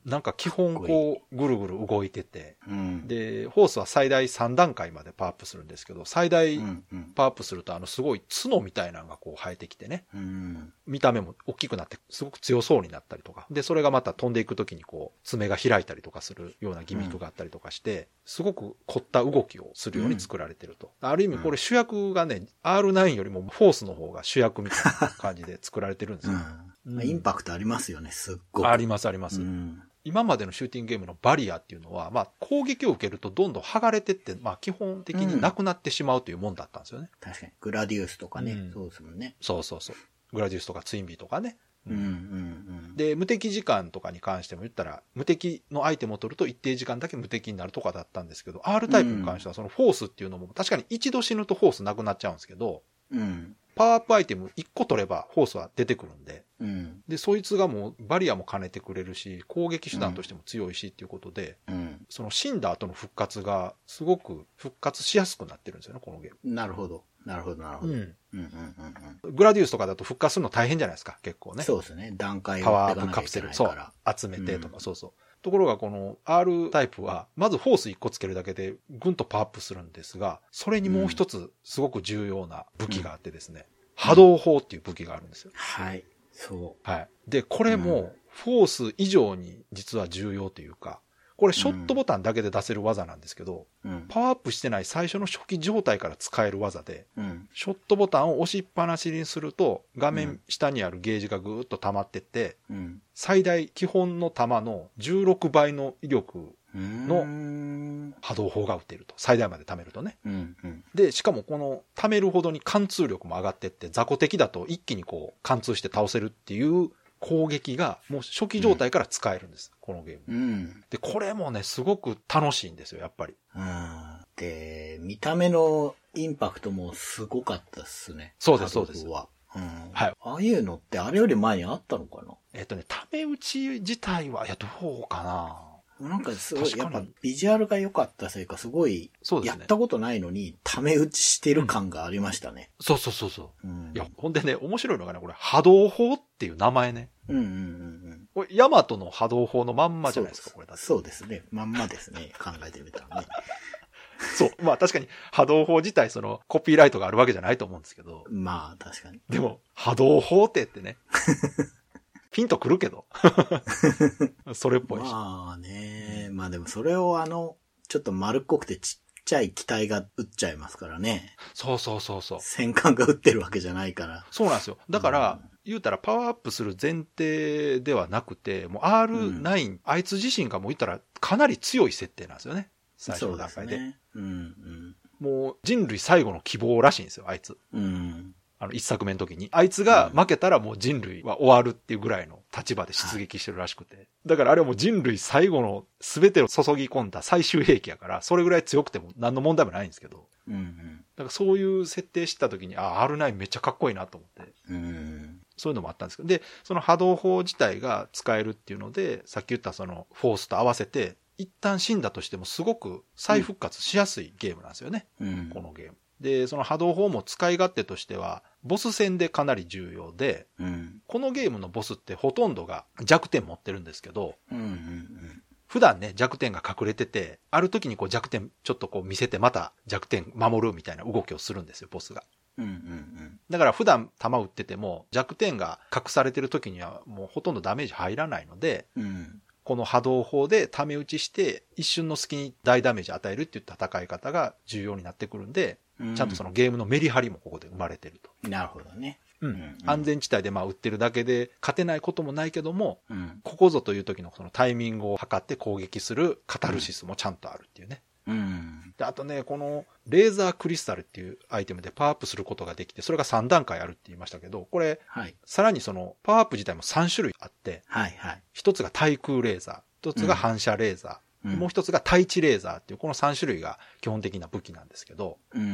Speaker 2: なんか基本こう、ぐるぐる動いてて、で、ホースは最大3段階までパワーアップするんですけど、最大パワーアップするとすごい角みたいなのがこう生えてきてね、見た目も大きくなってすごく強そうになったりとか、で、それがまた飛んでいくときにこう、爪が開いたりとかするようなギミックがあったりとかして、すごく凝った動きをするように作られてると。ある意味これ主役がね、R9 よりもフォースの方が主役みたいな感じで作られてるんですよ。
Speaker 3: インパクトありますよね、すっごく。
Speaker 2: ありますあります。今までのシューティングゲームのバリアっていうのは、まあ、攻撃を受けるとどんどん剥がれてって、まあ、基本的になくなってしまうというもんだったんですよね。
Speaker 3: 確かに。グラディウスとかね、そうですもんね。
Speaker 2: そうそうそう。グラディウスとかツインビーとかね。で、無敵時間とかに関しても言ったら、無敵のアイテムを取ると一定時間だけ無敵になるとかだったんですけど、R タイプに関してはそのフォースっていうのも、確かに一度死ぬとフォースなくなっちゃうんですけど、パワーアップアイテム1個取ればフォースは出てくるんで、で、そいつがもうバリアも兼ねてくれるし、攻撃手段としても強いしっていうことで、その死んだ後の復活がすごく復活しやすくなってるんですよね、このゲーム。
Speaker 3: なるほど。なるほど、なるほど。
Speaker 2: グラディウスとかだと復活するの大変じゃないですか、結構ね。
Speaker 3: そうですね。段階を
Speaker 2: パワーアップカプセル、そう、集めてとか、そうそう。ところがこの R タイプは、まずフォース1個つけるだけでぐんとパワーアップするんですが、それにもう一つすごく重要な武器があってですね、波動砲っていう武器があるんですよ。
Speaker 3: はい。そう。
Speaker 2: はい。で、これもフォース以上に実は重要というか、これショットボタンだけで出せる技なんですけど、パワーアップしてない最初の初期状態から使える技で、ショットボタンを押しっぱなしにすると、画面下にあるゲージがぐーっと溜まってって、最大基本の弾の16倍の威力の波動砲が撃てると。最大まで貯めるとね。で、しかもこの貯めるほどに貫通力も上がってって、雑魚敵だと一気にこう貫通して倒せるっていう攻撃がもう初期状態から使えるんです。このゲーム。で、これもね、すごく楽しいんですよ、やっぱり。
Speaker 3: で、見た目のインパクトもすごかったっすね。
Speaker 2: そうです、そうです。
Speaker 3: はい。ああいうのってあれより前にあったのかな？
Speaker 2: タメ打ち自体は、いや、どうかな。
Speaker 3: なんかすごい、やっぱビジュアルが良かったせいか、すごい、やったことないのに、タメ打ちしてる感がありましたね。
Speaker 2: そうそうそうそう。いや、ほんでね、面白いのがね、これ、波動砲っていう名前ね。これ、ヤマトの波動砲のまんまじゃないですか、これだって。
Speaker 3: そうですね。まんまですね。考えてみたらね。
Speaker 2: そう。まあ確かに波動砲自体そのコピーライトがあるわけじゃないと思うんですけど。
Speaker 3: まあ確かに。
Speaker 2: でも波動砲ってね。ピンとくるけど。それっぽいし。
Speaker 3: まあね。まあでもそれをちょっと丸っこくてちっちゃい機体が撃っちゃいますからね。
Speaker 2: そうそうそうそう。
Speaker 3: 戦艦が撃ってるわけじゃないから。
Speaker 2: そうなんですよ。だから、言うたらパワーアップする前提ではなくて、もう R9、あいつ自身がもう言ったらかなり強い設定なんですよね。最初の段階で。もう人類最後の希望らしいんですよ、あいつ。一作目の時に。あいつが負けたらもう人類は終わるっていうぐらいの立場で出撃してるらしくて。だからあれはもう人類最後の全てを注ぎ込んだ最終兵器やから、それぐらい強くても何の問題もないんですけど。だからそういう設定した時に、R9 めっちゃかっこいいなと思って。そういうのもあったんですけど。で、その波動砲自体が使えるっていうので、さっき言ったそのフォースと合わせて、一旦死んだとしてもすごく再復活しやすいゲームなんですよね。このゲーム。で、その波動砲も使い勝手としては、ボス戦でかなり重要で、このゲームのボスってほとんどが弱点持ってるんですけど、普段ね、弱点が隠れてて、ある時にこう弱点ちょっとこう見せてまた弱点守るみたいな動きをするんですよ、ボスが。だから普段弾撃ってても弱点が隠されてる時にはもうほとんどダメージ入らないので、この波動砲でため打ちして一瞬の隙に大ダメージ与えるっていう戦い方が重要になってくるんで、ちゃんとそのゲームのメリハリもここで生まれてると。
Speaker 3: なるほどね。
Speaker 2: 安全地帯で撃ってるだけで勝てないこともないけども、ここぞという時のそのタイミングを測って攻撃するカタルシスもちゃんとあるっていうね。であとね、このレーザークリスタルっていうアイテムでパワーアップすることができて、それが3段階あるって言いましたけど、これ、さらにそのパワーアップ自体も3種類あって、一つが対空レーザー、一つが反射レーザー、もう一つが対地レーザーっていうこの3種類が基本的な武器なんですけど、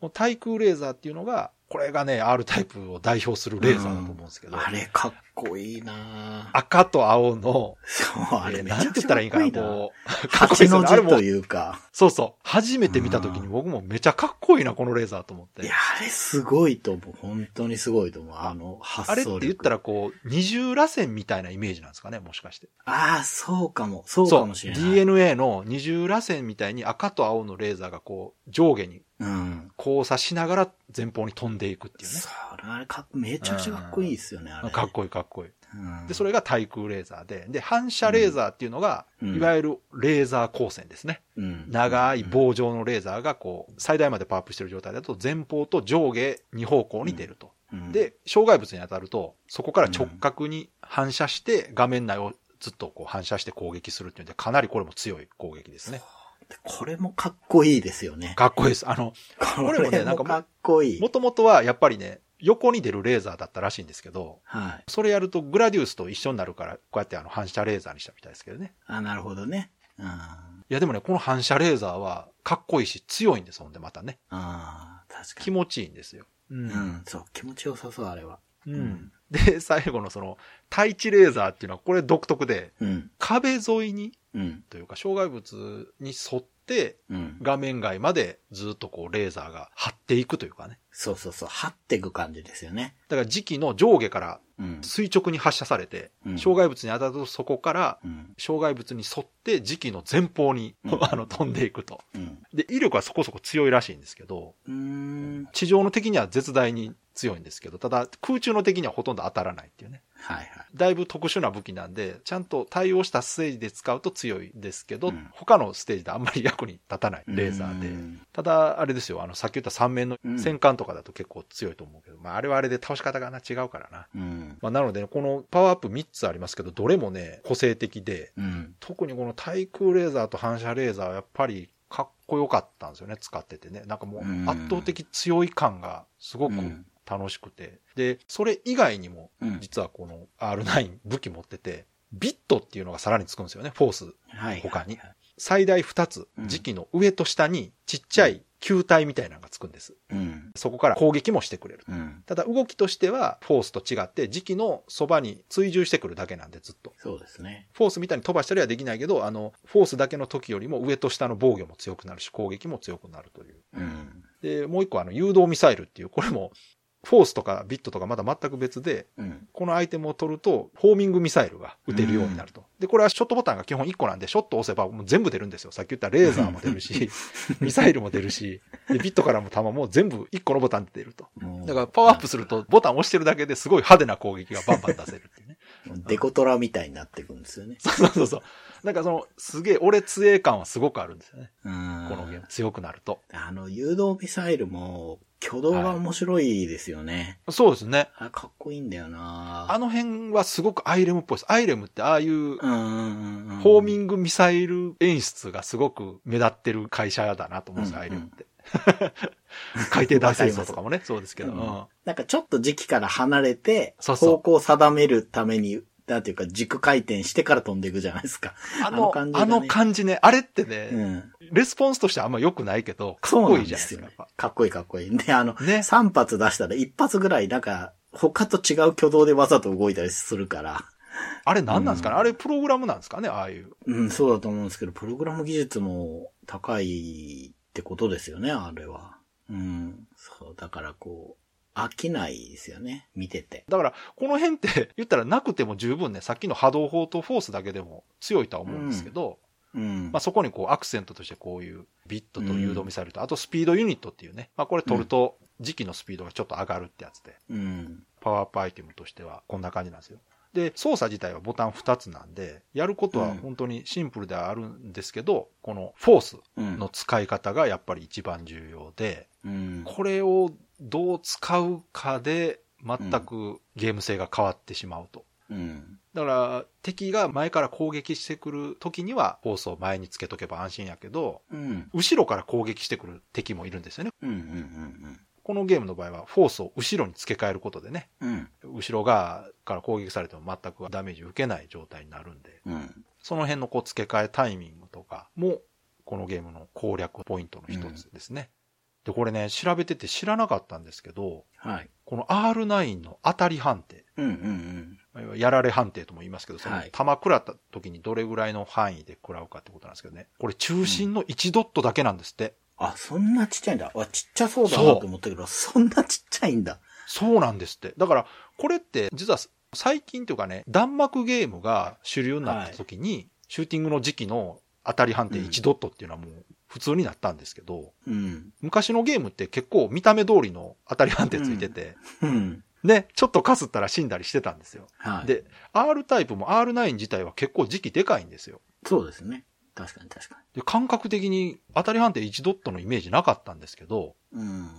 Speaker 2: 対空レーザーっていうのが、これがね、R タイプを代表するレーザーだと思うんですけど。
Speaker 3: あれかっこいいな
Speaker 2: 赤と青の、
Speaker 3: そう、あれめちゃ
Speaker 2: なんて言ったらいいかな、こう。
Speaker 3: 8の字というか。
Speaker 2: そうそう。初めて見た時に僕もめちゃかっこいいな、このレーザーと思って。
Speaker 3: いや、あれすごいと思う。本当にすごいと思う。発想力。
Speaker 2: あれって言ったらこう、二重螺旋みたいなイメージなんですかね、もしかして。
Speaker 3: ああ、そうかも。そうかもしれない。
Speaker 2: DNA の二重螺旋みたいに赤と青のレーザーがこう、上下に交差しながら前方に飛んでいくっていうね。
Speaker 3: あれめちゃくちゃかっこいいですよね、あれ。
Speaker 2: かっこいいかっこいい。で、それが対空レーザーで、反射レーザーっていうのが、いわゆるレーザー光線ですね。長い棒状のレーザーがこう、最大までパワーアップしてる状態だと前方と上下2方向に出ると。で、障害物に当たると、そこから直角に反射して画面内をずっとこう反射して攻撃するっていうんで、かなりこれも強い攻撃ですね。
Speaker 3: これもかっこいいですよね。
Speaker 2: かっこいいです。これもね、なんか
Speaker 3: かっこいい。
Speaker 2: もともとはやっぱりね、横に出るレーザーだったらしいんですけど、はい。それやるとグラディウスと一緒になるから、こうやって反射レーザーにしたみたいですけどね。
Speaker 3: なるほどね。
Speaker 2: いやでもね、この反射レーザーはかっこいいし強いんです、ほんでまたね。
Speaker 3: 確かに。
Speaker 2: 気持ちいいんですよ。
Speaker 3: そう、気持ちよさそう、あれは。
Speaker 2: で、最後のその、対地レーザーっていうのはこれ独特で、壁沿いに、というか障害物に沿って、画面外までずっとこうレーザーが張っていくというかね。
Speaker 3: そうそうそう、張っていく感じですよね。
Speaker 2: だから磁気の上下から垂直に発射されて、障害物に当たるとそこから、障害物に沿って磁気の前方に、飛んでいくと。で、威力はそこそこ強いらしいんですけど、地上の敵には絶大に強いんですけど、ただ空中の敵にはほとんど当たらないっていうね。はいはい。だいぶ特殊な武器なんで、ちゃんと対応したステージで使うと強いですけど、他のステージであんまり役に立たないレーザーで。ただ、あれですよ、さっき言った3面の戦艦とかだと結構強いと思うけど、まああれはあれで倒し方が違うからな。まあなので、このパワーアップ3つありますけど、どれもね、個性的で、特にこの対空レーザーと反射レーザーはやっぱりかっこよかったんですよね、使っててね。なんかもう圧倒的強い感がすごく楽しくて。で、それ以外にも、実はこの R9 武器持ってて、ビットっていうのがさらにつくんですよね、フォース。他に。最大2つ、磁気の上と下にちっちゃい球体みたいなのがつくんです。そこから攻撃もしてくれる。ただ動きとしては、フォースと違って、磁気のそばに追従してくるだけなんで、ずっと。
Speaker 3: そうですね。
Speaker 2: フォースみたいに飛ばしたりはできないけど、フォースだけの時よりも上と下の防御も強くなるし、攻撃も強くなるという。で、もう一個誘導ミサイルっていう、これも、フォースとかビットとかまだ全く別で、このアイテムを取ると、ホーミングミサイルが撃てるようになると。で、これはショットボタンが基本1個なんで、ショット押せばもう全部出るんですよ。さっき言ったレーザーも出るし、ミサイルも出るし、でビットからも弾も全部1個のボタンで出ると。だからパワーアップすると、ボタン押してるだけですごい派手な攻撃がバンバン出せるっていうね。
Speaker 3: デコトラみたいになっていくんですよね。
Speaker 2: そう。なんかすげえ、俺強え感はすごくあるんですよね。このゲーム、強くなると。
Speaker 3: 誘導ミサイルも、挙動が面白いですよね。
Speaker 2: そうですね。
Speaker 3: かっこいいんだよな。
Speaker 2: 辺はすごくアイレムっぽいです。アイレムってああいう、ホーミングミサイル演出がすごく目立ってる会社だなと思うんですよ、アイレムって。海底大戦争とかもね、そうですけど。
Speaker 3: なんかちょっと時期から離れて、方向を定めるために、なんていうか軸回転してから飛んでいくじゃないですか。あの
Speaker 2: 感じね、あれってね、レスポンスとしてはあんま良くないけど、かっこいいじゃないですか。
Speaker 3: かっこいいかっこいい。で、3発出したら1発ぐらい、なんか、他と違う挙動でわざと動いたりするから。
Speaker 2: あれ何なんですかね、あれプログラムなんですかね、ああいう。
Speaker 3: そうだと思うんですけど、プログラム技術も高いってことですよね、あれは。そう、だから飽きないですよね、見てて。
Speaker 2: だから、この辺って言ったらなくても十分ね、さっきの波動砲とフォースだけでも強いとは思うんですけど、まあそこにアクセントとしてこういうビットと誘導ミサイルと、あとスピードユニットっていうね、まあこれ取ると磁気のスピードがちょっと上がるってやつで、パワーアップアイテムとしてはこんな感じなんですよ。で、操作自体はボタン2つなんで、やることは本当にシンプルではあるんですけど、このフォースの使い方がやっぱり一番重要で、これをどう使うかで全くゲーム性が変わってしまうと。だから敵が前から攻撃してくる時にはフォースを前につけとけば安心やけど、後ろから攻撃してくる敵もいるんですよね。このゲームの場合はフォースを後ろに付け替えることでね、後ろ側から攻撃されても全くダメージ受けない状態になるんで、その辺の付け替えタイミングとかもこのゲームの攻略ポイントの一つですね。 で、これね、調べてて知らなかったんですけど、
Speaker 3: はい。
Speaker 2: この R9 の当たり判定。
Speaker 3: うんうん
Speaker 2: うん。やられ判定とも言いますけど、その、
Speaker 3: はい、
Speaker 2: 弾食らった時にどれぐらいの範囲で食らうかってことなんですけどね。これ中心の1ドットだけなんですって。
Speaker 3: あ、そんなちっちゃいんだ。ちっちゃそうだなと思ったけど、そんなちっちゃいんだ。
Speaker 2: そうなんですって。だから、これって、実は最近というかね、弾幕ゲームが主流になった時に、はい、シューティングの時期の当たり判定1ドットっていうのはもう普通になったんですけど、
Speaker 3: うん、
Speaker 2: 昔のゲームって結構見た目通りの当たり判定ついてて、
Speaker 3: うん、
Speaker 2: ね、ちょっとかすったら死んだりしてたんですよ。
Speaker 3: はい、
Speaker 2: で、R タイプも R9 自体は結構時期でかいんですよ。
Speaker 3: そうですね。確かに確かに。
Speaker 2: で、感覚的に当たり判定1ドットのイメージなかったんですけど、
Speaker 3: うん、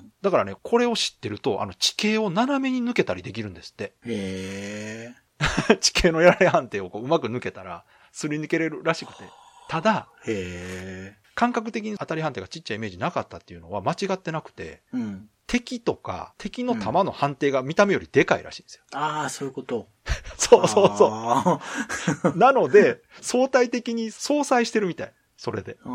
Speaker 2: だからね、これを知ってると、地形を斜めに抜けたりできるんですって。
Speaker 3: へ
Speaker 2: ー。地形のやられ判定をこううまく抜けたら、すり抜けれるらしくて。ただ、感覚的に当たり判定がちっちゃいイメージなかったっていうのは間違ってなくて、
Speaker 3: うん、
Speaker 2: 敵とか、敵の弾の判定が見た目よりでかいらしいんですよ。
Speaker 3: ああ、そういうこと。
Speaker 2: そうそうそう。なので、相対的に相殺してるみたい。それで。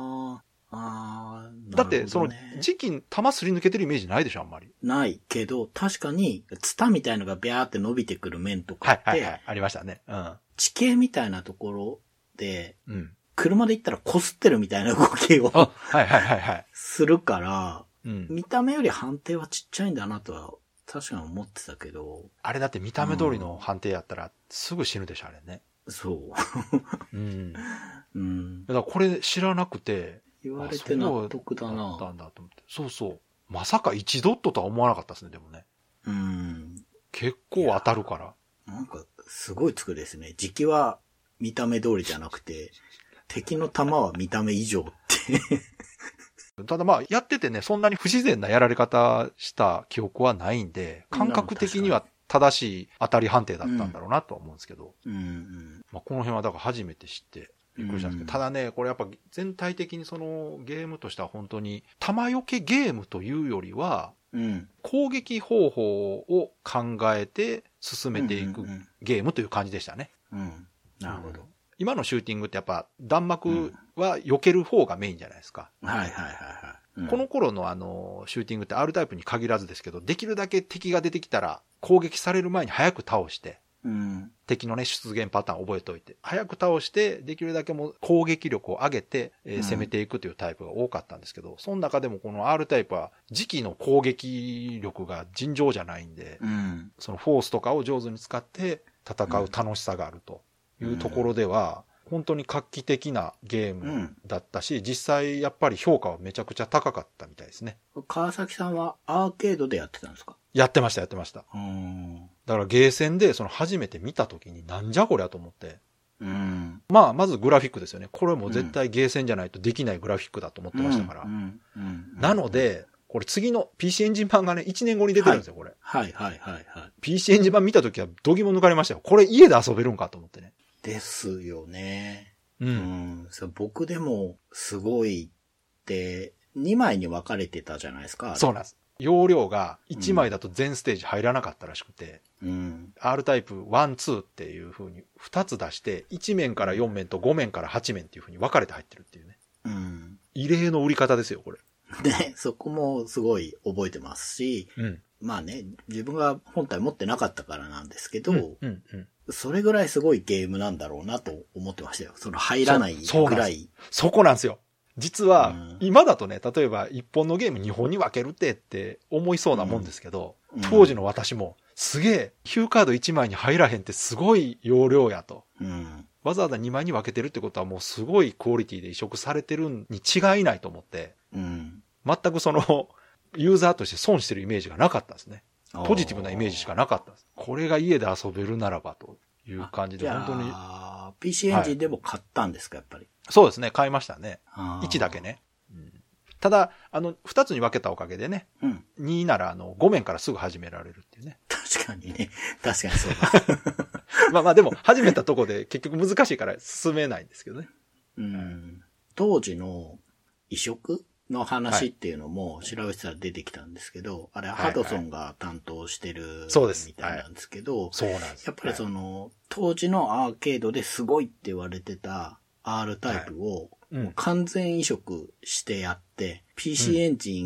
Speaker 2: だって、その時期、弾すり抜けてるイメージないでしょ、あんまり。
Speaker 3: ないけど、確かに、ツタみたいのがビャーって伸びてくる面とかって、
Speaker 2: はいはいはい、ありましたね。うん。
Speaker 3: 地形みたいなところで、
Speaker 2: うん。
Speaker 3: 車で行ったら擦ってるみたいな動きを
Speaker 2: はいはいはいはい。
Speaker 3: するから、
Speaker 2: うん、
Speaker 3: 見た目より判定はちっちゃいんだなとは確かに思ってたけど。
Speaker 2: あれだって見た目通りの判定やったらすぐ死ぬでしょ、あれね。
Speaker 3: そう。
Speaker 2: うん。
Speaker 3: うん。
Speaker 2: だからこれ知らなくて。
Speaker 3: 言われて納得だな。
Speaker 2: あったんだと思って。そうそう。まさか1ドットとは思わなかったですね、でもね。結構当たるから。
Speaker 3: なんか、すごい作りですね。時期は見た目通りじゃなくて、敵の弾は見た目以上って
Speaker 2: ただまあ、やっててね、そんなに不自然なやられ方した記憶はないんで、感覚的には正しい当たり判定だったんだろうなとは思うんですけど。まあ、この辺はだから初めて知ってびっくりしたんですけど、ただね、これやっぱ全体的にそのゲームとしては本当に、弾よけゲームというよりは、攻撃方法を考えて進めていくゲームという感じでしたね。
Speaker 3: なるほど。
Speaker 2: 今のシューティングってやっぱ弾幕は避ける方がメインじゃないですか。
Speaker 3: はいはいはいはい。
Speaker 2: この頃のシューティングって R タイプに限らずですけど、できるだけ敵が出てきたら攻撃される前に早く倒して、敵のね、出現パターンを覚えておいて、早く倒して、できるだけも攻撃力を上げて、攻めていくというタイプが多かったんですけど、その中でもこの R タイプは、時期の攻撃力が尋常じゃないんで、そのフォースとかを上手に使って戦う楽しさがあるというところでは、本当に画期的なゲームだったし、実際やっぱり評価はめちゃくちゃ高かったみたいですね。
Speaker 3: 川崎さんはアーケードでやってたんですか？
Speaker 2: やってました。だからゲーセンでその初めて見た時になんじゃこりゃと思って。まあ、まずグラフィックですよね。これも絶対ゲーセンじゃないとできないグラフィックだと思ってましたから。なので、これ次の PC エンジン版がね、1年後に出てるんですよ、これ。
Speaker 3: はい。
Speaker 2: PC エンジン版見た時は度肝抜かれましたよ。これ家で遊べるんかと思ってね。
Speaker 3: ですよね。僕でもすごいって2枚に分かれてたじゃないですか。
Speaker 2: そうなんです。容量が1枚だと全ステージ入らなかったらしくて、R タイプ1、2っていう風に2つ出して、1面から4面と5面から8面っていう風に分かれて入ってるっていうね。異例の売り方ですよ、これ。
Speaker 3: で、そこもすごい覚えてますし、まあね、自分が本体持ってなかったからなんですけど、それぐらいすごいゲームなんだろうなと思ってましたよ。その入らないぐらい。
Speaker 2: そこなんですよ。実は、今だとね、例えば一本のゲーム2本に分けるって思いそうなもんですけど、当時の私も、すげえ、ヒューカード1枚に入らへんってすごい容量やと。わざわざ2枚に分けてるってことはもうすごいクオリティで移植されてるに違いないと思って、全くその、ユーザーとして損してるイメージがなかったんですね。ポジティブなイメージしかなかったんです。これが家で遊べるならばという感じで、本当に。
Speaker 3: PC エンジンでも買ったんですか、やっぱり。
Speaker 2: そうですね、買いましたね。1だけね。ただ、2つに分けたおかげでね、2なら5面からすぐ始められるっていうね。
Speaker 3: 確かにね。確かにそう
Speaker 2: だ。まあでも、始めたとこで結局難しいから進めないんですけどね。
Speaker 3: 当時の移植の話っていうのも調べてたら出てきたんですけど、あれハドソンが担当してるみたいなんですけど、
Speaker 2: そうなんです。
Speaker 3: やっぱりその、当時のアーケードですごいって言われてた R タイプを完全移植してやって、PC エンジン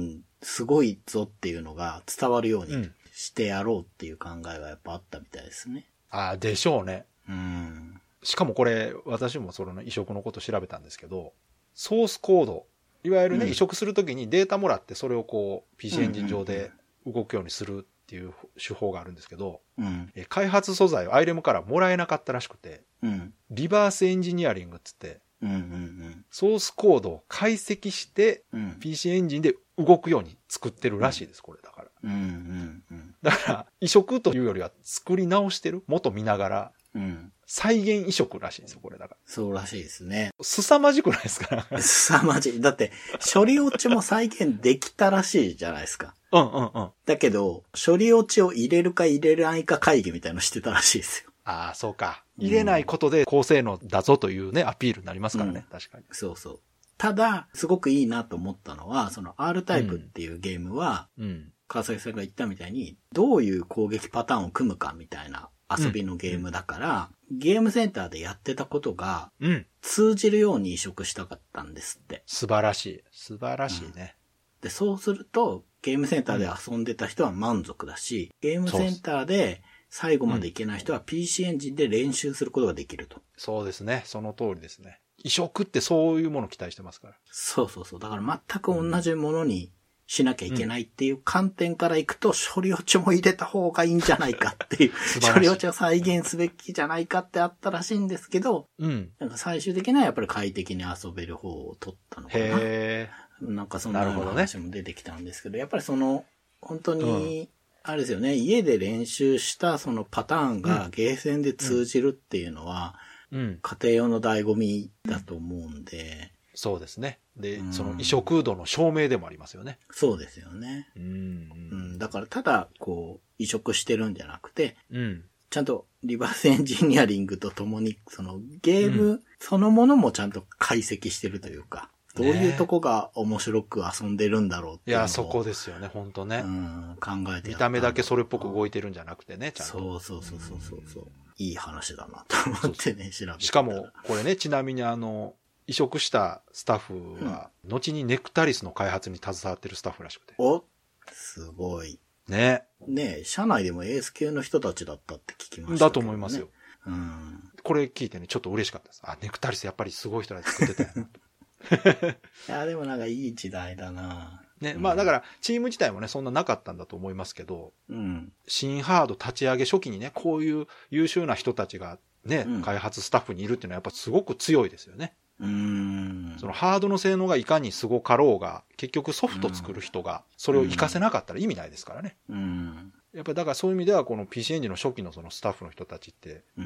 Speaker 3: すごいぞっていうのが伝わるようにしてやろうっていう考えがやっぱあったみたいですね。
Speaker 2: ああ、でしょうね。しかもこれ、私もその移植のこと調べたんですけど、ソースコード、いわゆるね、移植するときにデータもらってそれをこう、PC エンジン上で動くようにするっていう手法があるんですけど、開発素材を IREM からもらえなかったらしくて、リバースエンジニアリングっつって、ソースコードを解析して、PC エンジンで動くように作ってるらしいです、これだから。だから、移植というよりは作り直してる、元見ながら、再現移植らしいんですよ、これだから。
Speaker 3: そうらしいですね。
Speaker 2: 凄まじくないですか？
Speaker 3: 凄まじい。だって、処理落ちも再現できたらしいじゃないですか。だけど、処理落ちを入れるか入れないか会議みたいなのしてたらしいですよ。
Speaker 2: ああ、そうか。入れないことで高性能だぞというね、アピールになりますからね、確かに。
Speaker 3: そうそう。ただ、すごくいいなと思ったのは、その R タイプっていうゲームは、川崎さんが言ったみたいに、どういう攻撃パターンを組むかみたいな遊びのゲームだから、ゲームセンターでやってたことが、通じるように移植したかったんですって。
Speaker 2: 素晴らしい。素晴らしいね。
Speaker 3: で、そうすると、ゲームセンターで遊んでた人は満足だし、ゲームセンターで最後までいけない人は PC エンジンで練習することができると。
Speaker 2: そうですね。その通りですね。移植ってそういうものを期待してますから。
Speaker 3: そうそうそう。だから全く同じものにしなきゃいけないっていう観点からいくと、処理落ちも入れた方がいいんじゃないかっていう、処理落ちを再現すべきじゃないかってあったらしいんですけど、なんか最終的にはやっぱり快適に遊べる方を取ったのかな。なんかそんな話も出てきたんですけど、やっぱりその、本当に、あれですよね、家で練習したそのパターンがゲーセンで通じるっていうのは、家庭用の醍醐味だと思うんで。
Speaker 2: そうですね。で、その移植度の証明でもありますよね。
Speaker 3: そうですよね。だからただ、こう、移植してるんじゃなくて、ちゃんとリバースエンジニアリングとともに、そのゲームそのものもちゃんと解析してるというか、どういうとこが面白く遊んでるんだろうっていうのを。いや、
Speaker 2: そこですよね、本当ね。
Speaker 3: 考えて。
Speaker 2: 見た目だけそれっぽく動いてるんじゃなくてね、ちゃん
Speaker 3: と。そう。いい話だなと思ってね、調べて。
Speaker 2: しかも、これね、ちなみに移植したスタッフは、後にネクタリスの開発に携わってるスタッフらしくて。
Speaker 3: すごい。
Speaker 2: ね
Speaker 3: 社内でもエース系の人たちだったって聞きました、
Speaker 2: だと思いますよ。これ聞いてね、ちょっと嬉しかったです。あ、ネクタリスやっぱりすごい人らで作ってたよ。
Speaker 3: いや、でもなんかいい時代だな。
Speaker 2: ね、まあだから、チーム自体もね、そんななかったんだと思いますけど、新ハード立ち上げ初期にね、こういう優秀な人たちがね、開発スタッフにいるっていうのはやっぱすごく強いですよね。そのハードの性能がいかにすごかろうが、結局ソフト作る人がそれを活かせなかったら意味ないですからね。やっぱりだからそういう意味ではこの PC エンジンの初期のそのスタッフの人たちって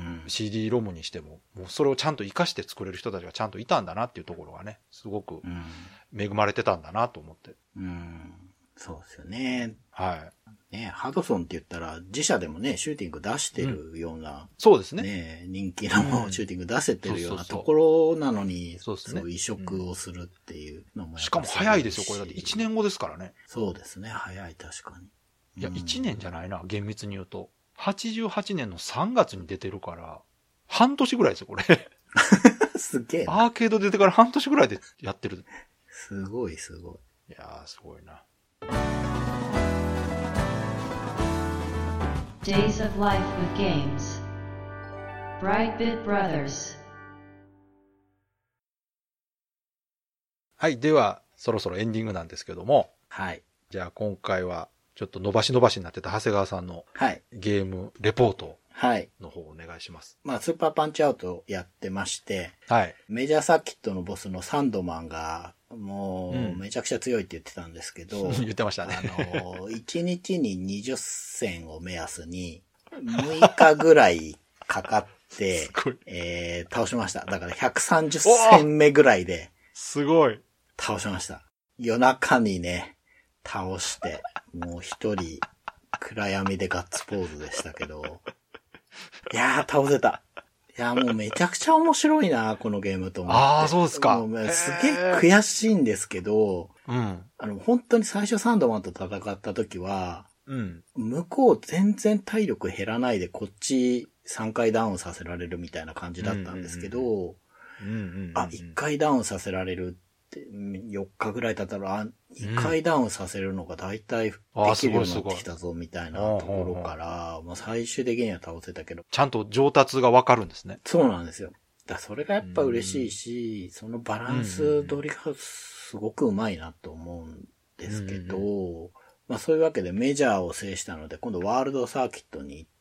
Speaker 2: 、CD ロムにしても、もうそれをちゃんと活かして作れる人たちがちゃんといたんだなっていうところがね、すごく恵まれてたんだなと思って。
Speaker 3: そうですよね。
Speaker 2: はい。
Speaker 3: ね、ハドソンって言ったら自社でもね、シューティング出してるような、
Speaker 2: そうですね。
Speaker 3: 人気のシューティング出せてるようなところなのに、そう移植をするっていうのも
Speaker 2: しかも早いですよ、これだって1年後ですからね。
Speaker 3: そうですね、早い、確かに。
Speaker 2: いや、1年じゃないな、厳密に言うと。88年の3月に出てるから、半年ぐらいですよ、これ。
Speaker 3: すげえな。
Speaker 2: アーケード出てから半年ぐらいでやってる。
Speaker 3: すごい。い
Speaker 2: やー、すごいな。
Speaker 1: Days of Life with Games Brightbit Brothers。
Speaker 2: はい、では、そろそろエンディングなんですけども。
Speaker 3: はい。
Speaker 2: じゃあ今回は、ちょっと伸ばしになってた長谷川さんのゲームレポートの方お願いします。
Speaker 3: まあスーパーパンチアウトやってまして、メジャーサーキットのボスのサンドマンがもうめちゃくちゃ強いって言ってたんですけど、
Speaker 2: 言ってましたね。
Speaker 3: 1日に20戦を目安に6日ぐらいかかって倒しました。だから130戦目ぐらいです
Speaker 2: ごい
Speaker 3: 倒しました。夜中にね倒して、もう一人、暗闇でガッツポーズでしたけど、いやー、倒せた。いやー、もうめちゃくちゃ面白いな、このゲームと思って。
Speaker 2: ああ、そうですか。
Speaker 3: すげえ悔しいんですけど、本当に最初サンドマンと戦った時は、向こう全然体力減らないでこっち3回ダウンさせられるみたいな感じだったんですけど、1回ダウンさせられる、4日ぐらい経ったら、 2回ダウンさせるのが大体できるようになってきたぞみたいなところから、まあ最終的には倒せたけど。
Speaker 2: ちゃんと上達がわかるんですね。
Speaker 3: そうなんですよ。それがやっぱ嬉しいし、そのバランス取りがすごくうまいなと思うんですけど、まあそういうわけでメジャーを制したので、今度ワールドサーキットに行って、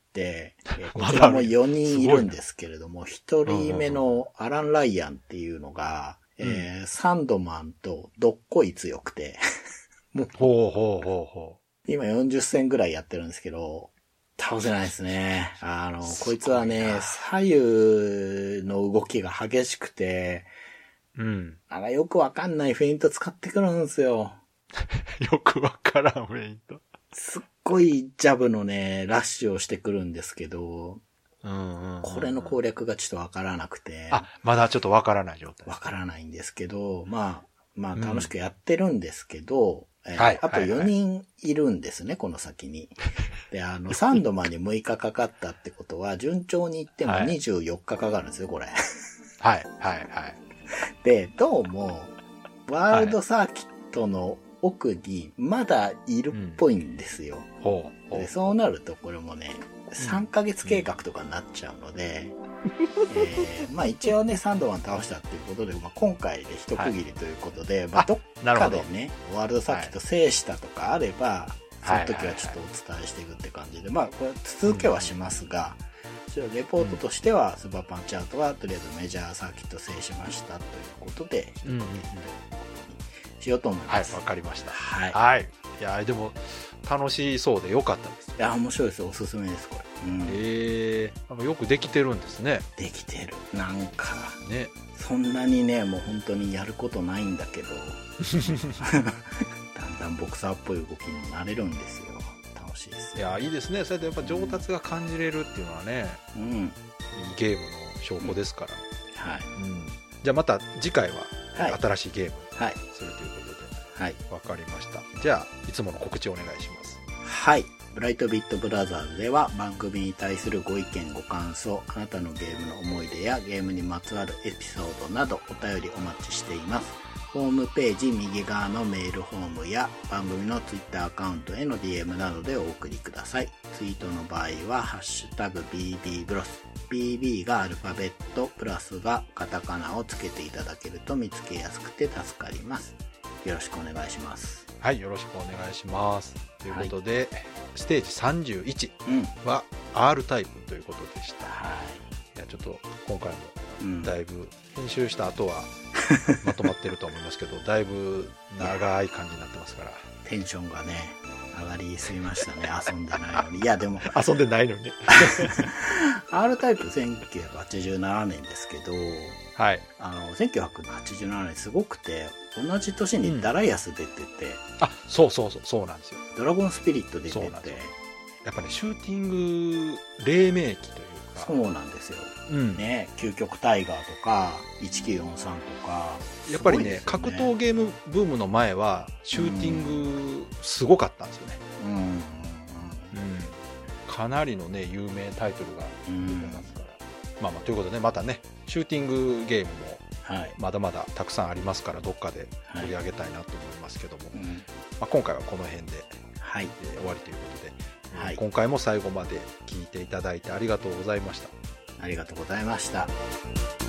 Speaker 3: こちらも4人いるんですけれども、1人目のアラン・ライアンっていうのが、サンドマンとどっこい強くてもう今40戦ぐらいやってるんですけど、倒せないですね。こいつはね、左右の動きが激しくて、なんかよくわかんないフェイント使ってくるんですよ。
Speaker 2: よくわからんフェイント。
Speaker 3: すっごいジャブのね、ラッシュをしてくるんですけど、これの攻略がちょっとわからなくて。
Speaker 2: まだちょっとわからない状態。
Speaker 3: わからないんですけど、まあ楽しくやってるんですけど、あと4人いるんですね、この先に。で、サンドマンに6日かかったってことは、順調にいっても24日かかるんですよ、これ。で、どうも、ワールドサーキットの奥にまだいるっぽいんですよ。でそうなると、これもね、3ヶ月計画とかになっちゃうので、まあ一応ね、サンドマン倒したっていうことで、まあ今回で一区切りということで、まあどっかでね、ワールドサーキット制したとかあれば、その時はちょっとお伝えしていくって感じで、まあこれ続けはしますが、レポートとしては、スーパーパンチアウトはとりあえずメジャーサーキット制しましたということで、しようと思います。
Speaker 2: わかりました。はい。いや、でも、楽しそうでよかったです。
Speaker 3: いや、面白いです。おすすめです、こ
Speaker 2: れ。よくできてるんですね。
Speaker 3: できてる。なんか、ね。そんなにね、もう本当にやることないんだけど、だんだんボクサーっぽい動きになれるんですよ。楽しいです。
Speaker 2: いや、いいですね。それでやっぱ上達が感じれるっていうのはね、いいゲームの証拠ですから。じゃあまた次回は新しいゲームするということで、わかりました。じゃあいつもの告知をお願いします。
Speaker 3: はい。ブライトビットブラザーズでは番組に対するご意見ご感想、あなたのゲームの思い出やゲームにまつわるエピソードなどお便りお待ちしています。ホームページ右側のメールフォームや番組のツイッターアカウントへの DM などでお送りください。ツイートの場合はハッシュタグ BB ブロス、BB がアルファベット、プラスがカタカナをつけていただけると見つけやすくて助かります。よろしくお願いします。
Speaker 2: はい、よろしくお願いします。ということで、ステージ31は R タイプということでした。いや、ちょっと今回もだいぶ編集した後はまとまってると思いますけど、だいぶ長い感じになってますから。
Speaker 3: テンションがね、上がりすぎましたね。遊んでないのに。いや、でも。
Speaker 2: 遊んでないのに。
Speaker 3: R タイプ1987年ですけど、1987年すごくて、同じ年にダライアス出てて、
Speaker 2: そうなんですよ。
Speaker 3: ドラゴンスピリット出てて、
Speaker 2: やっぱね、シューティング黎明期というか。
Speaker 3: そうなんですよ。ね、究極タイガーとか、1943とか。
Speaker 2: やっぱりね、格闘ゲームブームの前は、シューティングすごかったんですよね。かなりのね、有名タイトルが出てますから。ということでね、またね、シューティングゲームも、まだまだたくさんありますから、どっかで取り上げたいなと思いますけども、今回はこの辺で、終わりということで、今回も最後まで聞いていただいてありがとうございました。
Speaker 3: ありがとうございました。